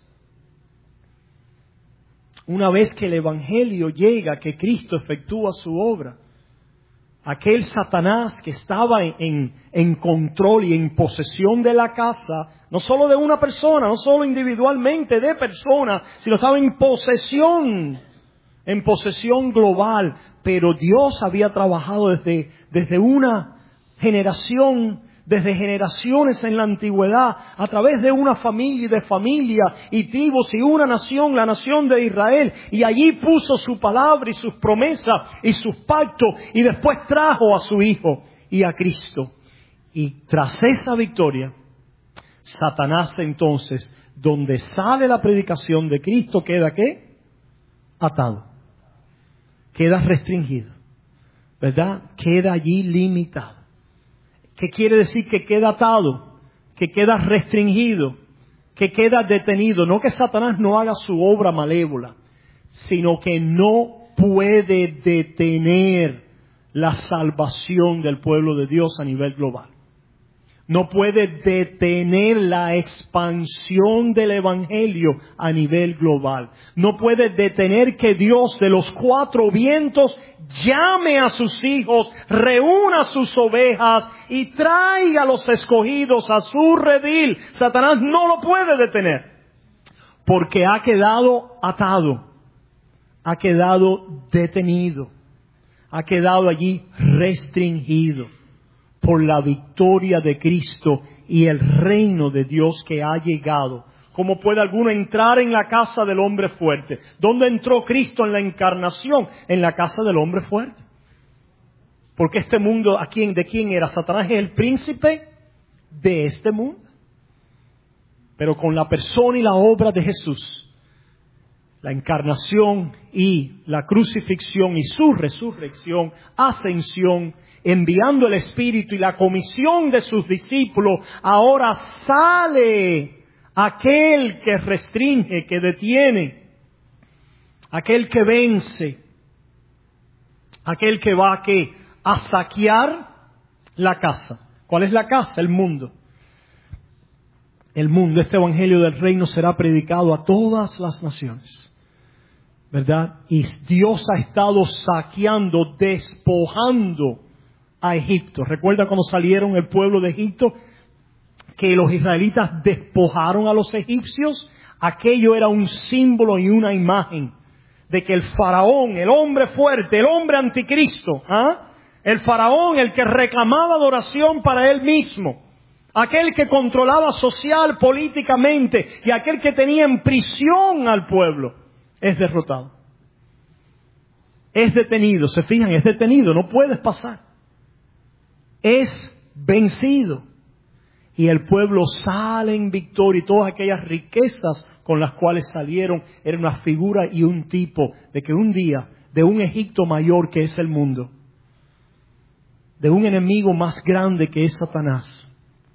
Una vez que el Evangelio llega, que Cristo efectúa su obra, aquel Satanás que estaba en, en, en control y en posesión de la casa, no solo de una persona, no solo individualmente de personas, sino estaba en posesión, en posesión global. Pero Dios había trabajado desde, desde una generación, desde generaciones en la antigüedad, a través de una familia y de familia y tribus y una nación, la nación de Israel. Y allí puso su palabra y sus promesas y sus pactos, y después trajo a su Hijo y a Cristo. Y tras esa victoria, Satanás entonces, donde sale la predicación de Cristo, ¿queda qué? Atado. Queda restringido, ¿verdad? Queda allí limitado. ¿Qué quiere decir que queda atado? Que queda restringido, que queda detenido. No que Satanás no haga su obra malévola, sino que no puede detener la salvación del pueblo de Dios a nivel global. No puede detener la expansión del Evangelio a nivel global. No puede detener que Dios de los cuatro vientos llame a sus hijos, reúna sus ovejas y traiga a los escogidos a su redil. Satanás no lo puede detener, porque ha quedado atado, ha quedado detenido, ha quedado allí restringido por la victoria de Cristo y el reino de Dios que ha llegado. ¿Cómo puede alguno entrar en la casa del hombre fuerte? ¿Dónde entró Cristo en la encarnación? En la casa del hombre fuerte. Porque este mundo, ¿a quién, ¿de quién era? Satanás es el príncipe de este mundo. Pero con la persona y la obra de Jesús, la encarnación y la crucifixión y su resurrección, ascensión, enviando el Espíritu y la comisión de sus discípulos, ahora sale aquel que restringe, que detiene, aquel que vence, aquel que va a, ¿qué? A saquear la casa. ¿Cuál es la casa? El mundo. El mundo, este evangelio del reino será predicado a todas las naciones, ¿verdad? Y Dios ha estado saqueando, despojando a Egipto. ¿Recuerda cuando salieron el pueblo de Egipto? Que los israelitas despojaron a los egipcios. Aquello era un símbolo y una imagen de que el faraón, el hombre fuerte, el hombre anticristo, ¿ah? el faraón, el que reclamaba adoración para él mismo, aquel que controlaba social, políticamente, y aquel que tenía en prisión al pueblo, es derrotado. Es detenido, se fijan, es detenido, no puedes pasar. Es vencido. Y el pueblo sale en victoria y todas aquellas riquezas con las cuales salieron era una figura y un tipo de que un día, de un Egipto mayor que es el mundo, de un enemigo más grande que es Satanás,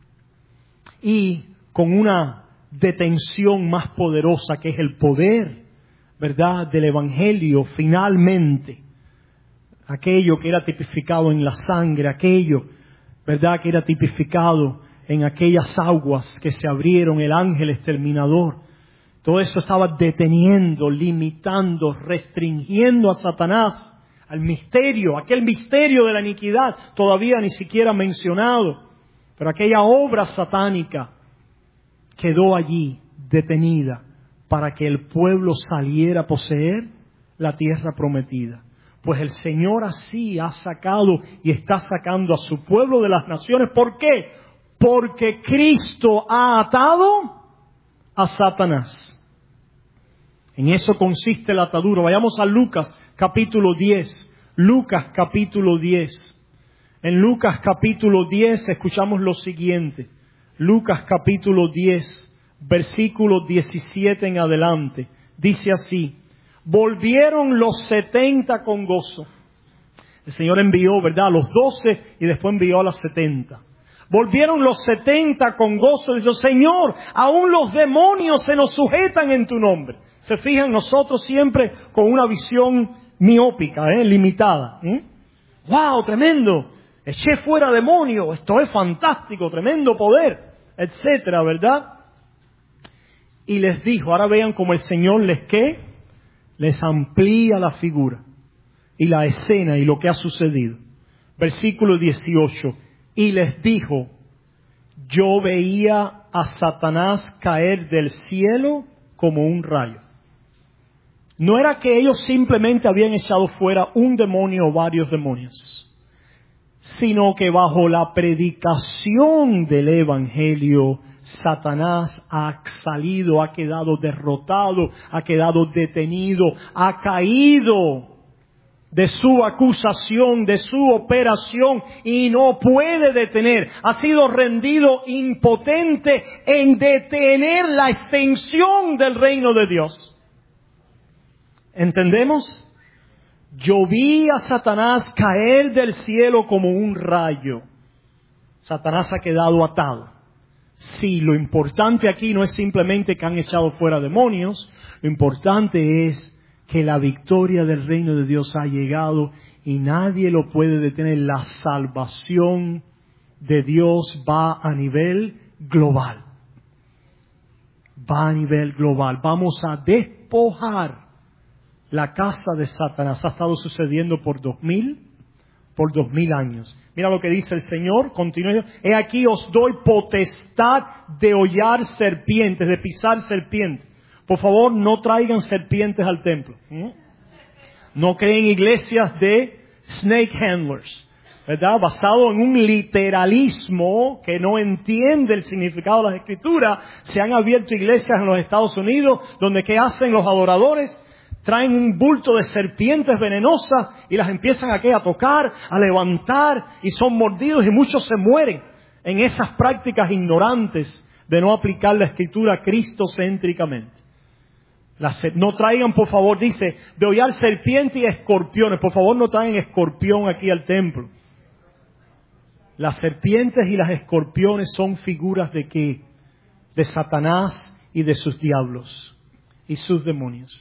y con una detención más poderosa que es el poder, ¿verdad?, del Evangelio, finalmente, aquello que era tipificado en la sangre, aquello, ¿verdad?, que era tipificado en aquellas aguas que se abrieron, el ángel exterminador. Todo eso estaba deteniendo, limitando, restringiendo a Satanás, al misterio, aquel misterio de la iniquidad, todavía ni siquiera mencionado. Pero aquella obra satánica quedó allí detenida para que el pueblo saliera a poseer la tierra prometida. Pues el Señor así ha sacado y está sacando a su pueblo de las naciones. ¿Por qué? Porque Cristo ha atado a Satanás. En eso consiste la atadura. Vayamos a Lucas capítulo diez. Lucas capítulo diez. En Lucas capítulo diez escuchamos lo siguiente. Lucas capítulo diez, versículo diecisiete en adelante. Dice así: volvieron los setenta con gozo. El Señor envió, ¿verdad?, a los doce y después envió a los setenta. Volvieron los setenta con gozo. Dice: Señor, aún los demonios se nos sujetan en tu nombre. Se fijan, nosotros siempre con una visión miópica, ¿eh? limitada. ¿eh? ¡Wow! Tremendo. Eché fuera demonio. Esto es fantástico. Tremendo poder. Etcétera, ¿verdad? Y les dijo, ahora vean cómo el Señor les ¿qué? Les amplía la figura y la escena y lo que ha sucedido. Versículo dieciocho. Y les dijo: yo veía a Satanás caer del cielo como un rayo. No era que ellos simplemente habían echado fuera un demonio o varios demonios, sino que bajo la predicación del Evangelio, Satanás ha salido, ha quedado derrotado, ha quedado detenido, ha caído de su acusación, de su operación, y no puede detener. Ha sido rendido impotente en detener la extensión del reino de Dios. ¿Entendemos? Yo vi a Satanás caer del cielo como un rayo. Satanás ha quedado atado. Sí, lo importante aquí no es simplemente que han echado fuera demonios. Lo importante es que la victoria del reino de Dios ha llegado y nadie lo puede detener. La salvación de Dios va a nivel global. Va a nivel global. Vamos a despojar la casa de Satanás. Ha estado sucediendo por dos mil, por dos mil años. Mira lo que dice el Señor, continúa. He aquí os doy potestad de hollar serpientes, de pisar serpientes. Por favor, no traigan serpientes al templo. ¿Mm? No creen iglesias de snake handlers, ¿verdad? Basado en un literalismo que no entiende el significado de las Escrituras. Se han abierto iglesias en los Estados Unidos donde ¿qué hacen los adoradores? Traen un bulto de serpientes venenosas y las empiezan aquí a tocar, a levantar, y son mordidos y muchos se mueren en esas prácticas ignorantes de no aplicar la Escritura cristocéntricamente. Las, no traigan, por favor, dice, de hollar serpientes y escorpiones. Por favor, no traigan escorpión aquí al templo. Las serpientes y las escorpiones son figuras de ¿qué? De Satanás y de sus diablos y sus demonios.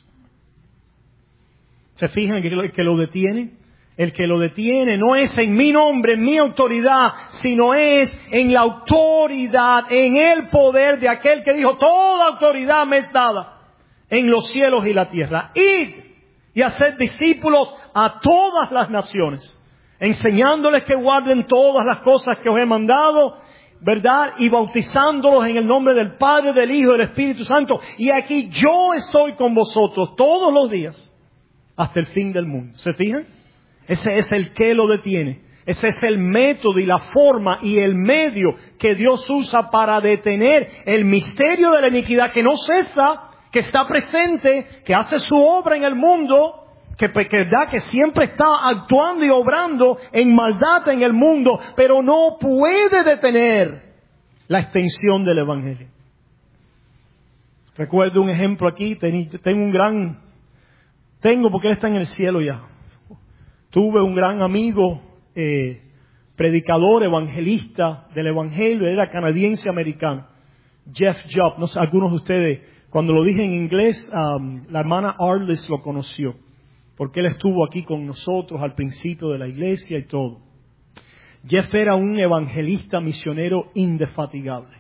¿Se fijan que el que lo detiene? El que lo detiene no es en mi nombre, en mi autoridad, sino es en la autoridad, en el poder de aquel que dijo: toda autoridad me es dada en los cielos y la tierra. Id y haced discípulos a todas las naciones, enseñándoles que guarden todas las cosas que os he mandado, ¿verdad? Y bautizándolos en el nombre del Padre, del Hijo y del Espíritu Santo. Y aquí yo estoy con vosotros todos los días hasta el fin del mundo. ¿Se fijan? Ese es el que lo detiene. Ese es el método y la forma y el medio que Dios usa para detener el misterio de la iniquidad que no cesa, que está presente, que hace su obra en el mundo, que, que, ¿verdad? que siempre está actuando y obrando en maldad en el mundo, pero no puede detener la extensión del Evangelio. Recuerdo un ejemplo aquí, tengo un gran, tengo porque él está en el cielo ya. Tuve un gran amigo, eh, predicador, evangelista del Evangelio, era canadiense americano, Jeff Job. No sé, algunos de ustedes, cuando lo dije en inglés, um, la hermana Arliss lo conoció, porque él estuvo aquí con nosotros al principio de la iglesia y todo. Jeff era un evangelista misionero indefatigable.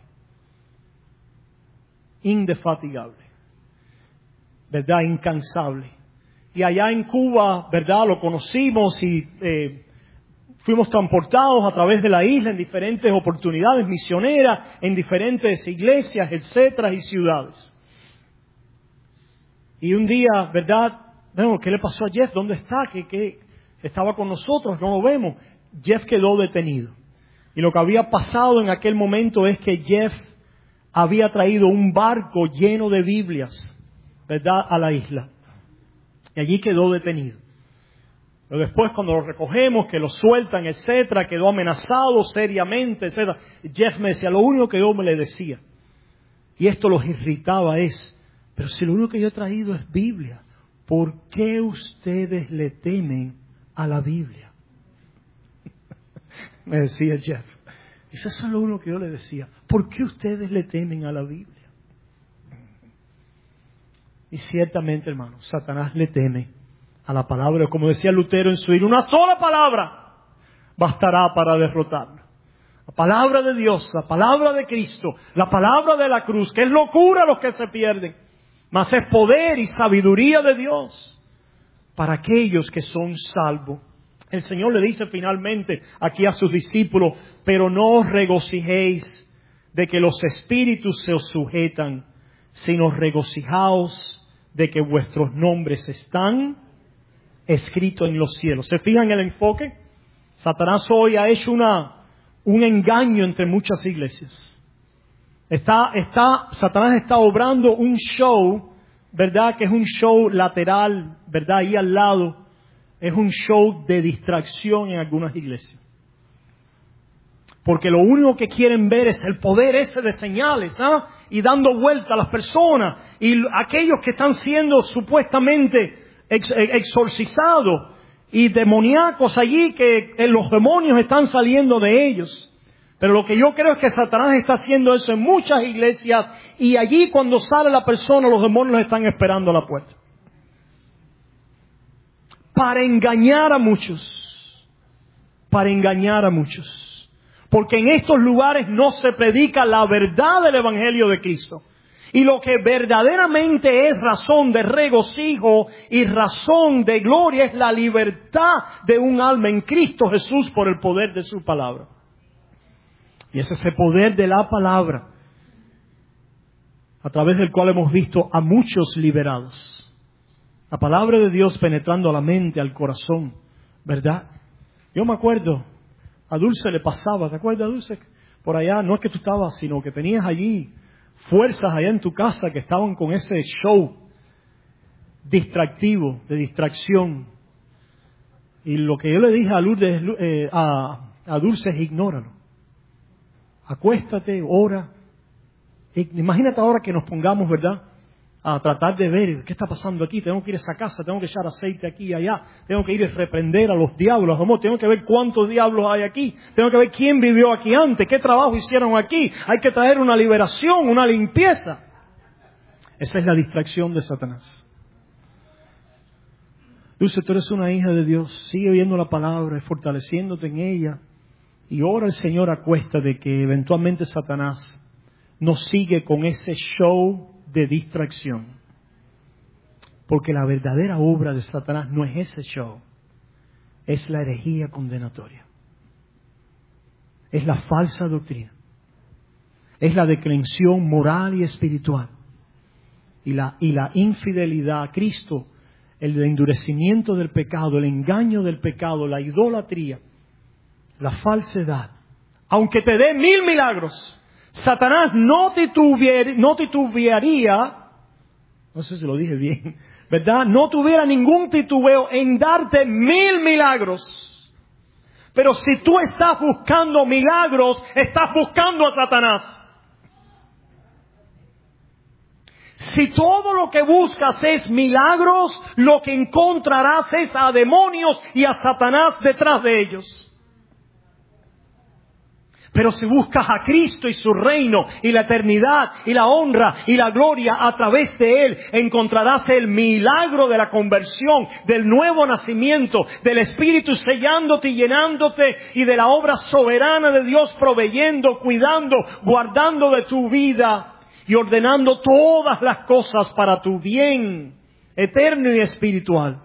Indefatigable. ¿Verdad? Incansable. Y allá en Cuba, ¿verdad? Lo conocimos y eh, fuimos transportados a través de la isla en diferentes oportunidades misioneras, en diferentes iglesias, etcétera, y ciudades. Y un día, ¿verdad? Bueno, ¿qué le pasó a Jeff? ¿Dónde está? ¿Qué, qué? Estaba con nosotros, no lo vemos. Jeff quedó detenido. Y lo que había pasado en aquel momento es que Jeff había traído un barco lleno de Biblias, ¿verdad?, a la isla. Y allí quedó detenido. Pero después cuando lo recogemos, que lo sueltan, etcétera, quedó amenazado seriamente, etcétera. Jeff me decía, lo único que yo me le decía, y esto los irritaba, es, pero si lo único que yo he traído es Biblia, ¿por qué ustedes le temen a la Biblia? Me decía Jeff. Y eso es lo único que yo le decía. ¿Por qué ustedes le temen a la Biblia? Y ciertamente, hermano, Satanás le teme a la palabra. Como decía Lutero en su himno, una sola palabra bastará para derrotarlo. La palabra de Dios, la palabra de Cristo, la palabra de la cruz, que es locura a los que se pierden, mas es poder y sabiduría de Dios para aquellos que son salvos. El Señor le dice finalmente aquí a sus discípulos, pero no os regocijéis de que los espíritus se os sujetan, sino regocijaos de que vuestros nombres están escritos en los cielos. ¿Se fijan en el enfoque? Satanás hoy ha hecho una, un engaño entre muchas iglesias. Está, está, Satanás está obrando un show, ¿verdad? Que es un show lateral, ¿verdad? Ahí al lado. Es un show de distracción en algunas iglesias. Porque lo único que quieren ver es el poder ese de señales, ¿ah? Y dando vuelta a las personas. Y aquellos que están siendo supuestamente ex, exorcizados y demoníacos allí, que los demonios están saliendo de ellos. Pero lo que yo creo es que Satanás está haciendo eso en muchas iglesias. Y allí cuando sale la persona, los demonios están esperando a la puerta. Para engañar a muchos. Para engañar a muchos. Porque en estos lugares no se predica la verdad del Evangelio de Cristo. Y lo que verdaderamente es razón de regocijo y razón de gloria es la libertad de un alma en Cristo Jesús por el poder de su palabra. Y es ese poder de la palabra a través del cual hemos visto a muchos liberados. La palabra de Dios penetrando a la mente, al corazón, ¿verdad? Yo me acuerdo, a Dulce le pasaba, ¿te acuerdas, Dulce? Por allá, no es que tú estabas, sino que tenías allí fuerzas allá en tu casa que estaban con ese show distractivo, de distracción. Y lo que yo le dije a Lourdes, eh, a, a Dulce es ignóralo. Acuéstate, ora. Imagínate ahora que nos pongamos, ¿verdad?, a tratar de ver qué está pasando aquí. Tengo que ir a esa casa, tengo que echar aceite aquí y allá. Tengo que ir a reprender a los diablos. Amor, tengo que ver cuántos diablos hay aquí. Tengo que ver quién vivió aquí antes, qué trabajo hicieron aquí. Hay que traer una liberación, una limpieza. Esa es la distracción de Satanás. Dulce, tú eres una hija de Dios. Sigue oyendo la palabra, fortaleciéndote en ella. Y ora al Señor a cuesta de que eventualmente Satanás nos sigue con ese show de distracción. Porque la verdadera obra de Satanás no es ese show. Es la herejía condenatoria. Es la falsa doctrina. Es la declensión moral y espiritual. Y la, y la infidelidad a Cristo, el endurecimiento del pecado, el engaño del pecado, la idolatría, la falsedad. Aunque te dé mil milagros, Satanás no titubearía, no titubearía, no sé si lo dije bien, ¿verdad?, no tuviera ningún titubeo en darte mil milagros. Pero si tú estás buscando milagros, estás buscando a Satanás. Si todo lo que buscas es milagros, lo que encontrarás es a demonios y a Satanás detrás de ellos. Pero si buscas a Cristo y su reino y la eternidad y la honra y la gloria a través de Él, encontrarás el milagro de la conversión, del nuevo nacimiento, del Espíritu sellándote y llenándote, y de la obra soberana de Dios proveyendo, cuidando, guardando de tu vida y ordenando todas las cosas para tu bien eterno y espiritual.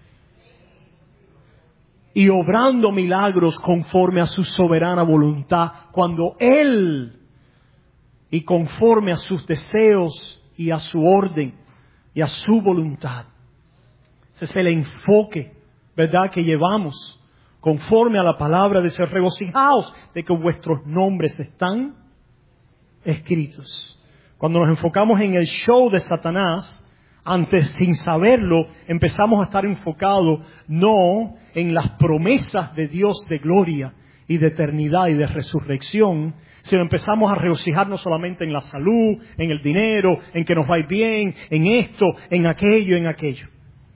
Y obrando milagros conforme a su soberana voluntad, cuando Él, y conforme a sus deseos y a su orden y a su voluntad. Ese es el enfoque, ¿verdad?, que llevamos conforme a la palabra de ser regocijaos de que vuestros nombres están escritos. Cuando nos enfocamos en el show de Satanás, antes, sin saberlo, empezamos a estar enfocados no en las promesas de Dios de gloria y de eternidad y de resurrección, sino empezamos a regocijarnos solamente en la salud, en el dinero, en que nos va bien, en esto, en aquello, en aquello.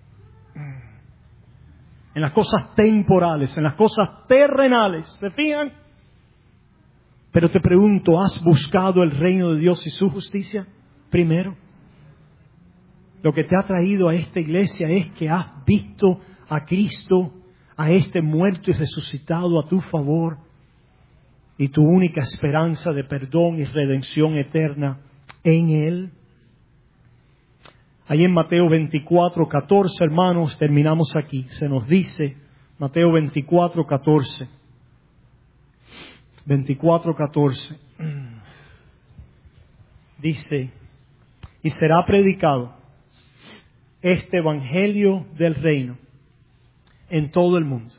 En las cosas temporales, en las cosas terrenales, ¿se fijan? Pero te pregunto, ¿has buscado el reino de Dios y su justicia primero? Lo que te ha traído a esta iglesia es que has visto a Cristo, a este muerto y resucitado a tu favor, y tu única esperanza de perdón y redención eterna en Él. Ahí en Mateo veinticuatro, catorce, hermanos, terminamos aquí. Se nos dice, Mateo veinticuatro, catorce. veinticuatro, catorce. Dice, y será predicado este evangelio del reino en todo el mundo,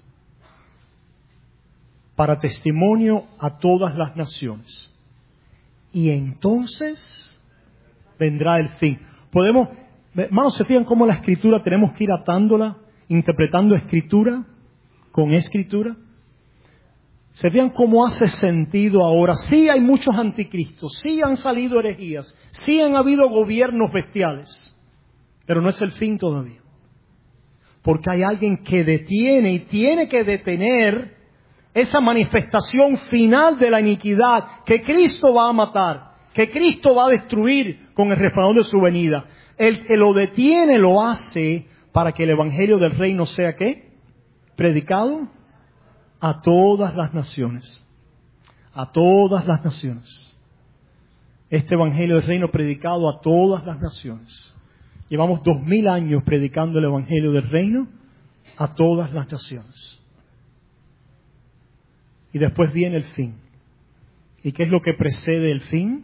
para testimonio a todas las naciones. Y entonces vendrá el fin. Podemos, hermanos, ¿se fijan cómo la escritura tenemos que ir atándola, interpretando escritura con escritura? ¿Se fijan cómo hace sentido ahora? Sí hay muchos anticristos, sí han salido herejías, sí han habido gobiernos bestiales, pero no es el fin todavía. Porque hay alguien que detiene y tiene que detener esa manifestación final de la iniquidad que Cristo va a matar, que Cristo va a destruir con el resplandor de su venida. El que lo detiene lo hace para que el evangelio del reino sea ¿qué? Predicado a todas las naciones. A todas las naciones. Este evangelio del reino predicado a todas las naciones. Llevamos dos mil años predicando el evangelio del reino a todas las naciones. Y después viene el fin. ¿Y qué es lo que precede el fin?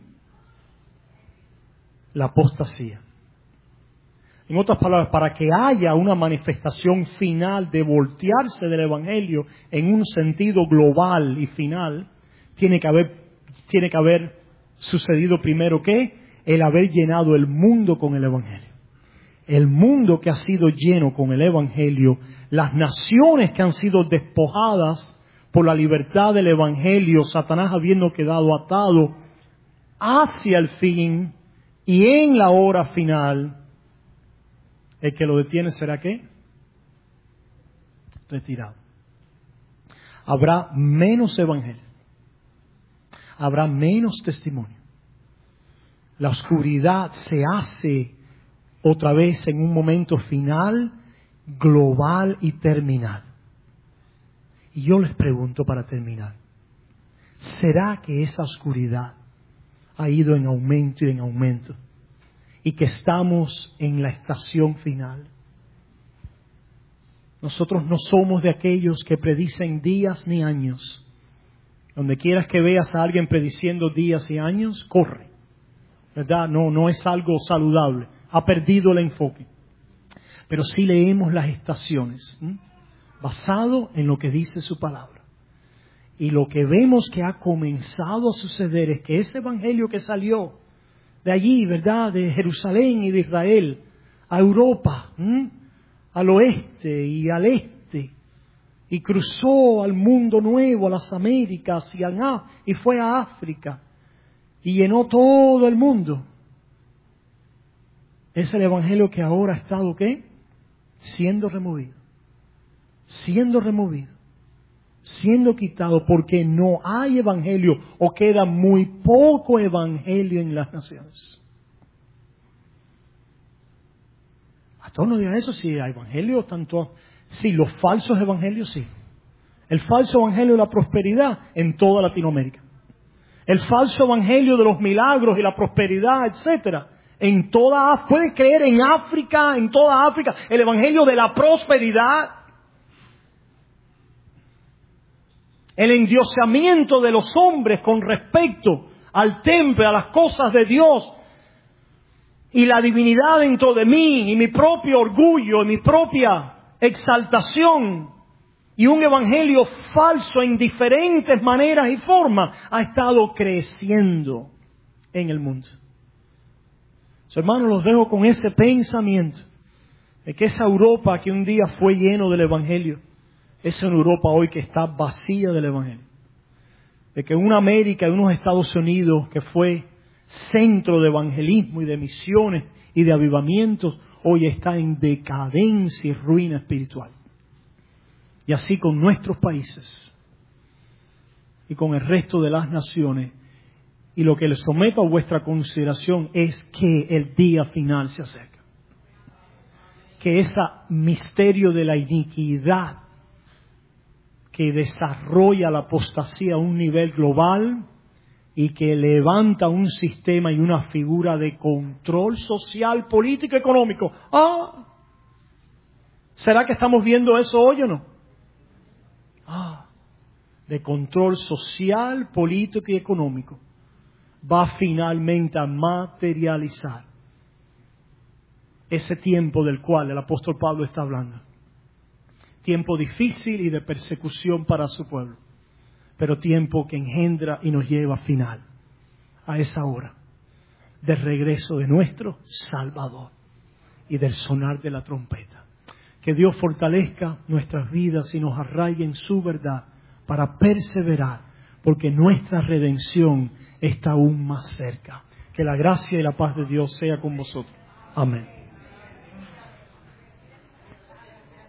La apostasía. En otras palabras, para que haya una manifestación final de voltearse del evangelio en un sentido global y final, tiene que haber, tiene que haber sucedido primero ¿qué? El haber llenado el mundo con el evangelio. El mundo que ha sido lleno con el evangelio, las naciones que han sido despojadas por la libertad del evangelio, Satanás habiendo quedado atado hacia el fin y en la hora final, el que lo detiene será ¿qué? Retirado. Habrá menos evangelio. Habrá menos testimonio. La oscuridad se hace otra vez en un momento final, global y terminal. Y yo les pregunto para terminar, ¿será que esa oscuridad ha ido en aumento y en aumento? Y que estamos en la estación final. Nosotros no somos de aquellos que predicen días ni años. Donde quieras que veas a alguien prediciendo días y años, corre. ¿Verdad? No, no es algo saludable. Ha perdido el enfoque. Pero sí leemos las estaciones, ¿eh? basado en lo que dice su palabra. Y lo que vemos que ha comenzado a suceder es que ese evangelio que salió de allí, ¿verdad?, de Jerusalén y de Israel, a Europa, ¿m? al oeste y al este, y cruzó al mundo nuevo, a las Américas y, a, y fue a África, y llenó todo el mundo. Es el evangelio que ahora ha estado, ¿qué? Siendo removido, siendo removido, siendo quitado, porque no hay evangelio, o queda muy poco evangelio en las naciones. Pastor, no diga eso, si hay evangelio, tanto, sí, los falsos evangelios, sí. El falso evangelio de la prosperidad en toda Latinoamérica. El falso evangelio de los milagros y la prosperidad, etcétera. En toda, pueden creer en África, en toda África, el evangelio de la prosperidad. El endiosamiento de los hombres con respecto al templo, a las cosas de Dios. Y la divinidad dentro de mí, y mi propio orgullo, y mi propia exaltación. Y un evangelio falso en diferentes maneras y formas ha estado creciendo en el mundo. So, hermanos, los dejo con ese pensamiento de que esa Europa que un día fue lleno del evangelio, es una Europa hoy que está vacía del evangelio. De que una América y unos Estados Unidos que fue centro de evangelismo y de misiones y de avivamientos, hoy está en decadencia y ruina espiritual. Y así con nuestros países y con el resto de las naciones. Y lo que les someto a vuestra consideración es que el día final se acerca. Que ese misterio de la iniquidad que desarrolla la apostasía a un nivel global y que levanta un sistema y una figura de control social, político, económico. Ah, ¿será que estamos viendo eso hoy o no? Ah, de control social, político y económico. Va finalmente a materializar ese tiempo del cual el apóstol Pablo está hablando. Tiempo difícil y de persecución para su pueblo, pero tiempo que engendra y nos lleva final a esa hora del regreso de nuestro Salvador y del sonar de la trompeta. Que Dios fortalezca nuestras vidas y nos arraigue en su verdad para perseverar, porque nuestra redención está aún más cerca. Que la gracia y la paz de Dios sea con vosotros. Amén.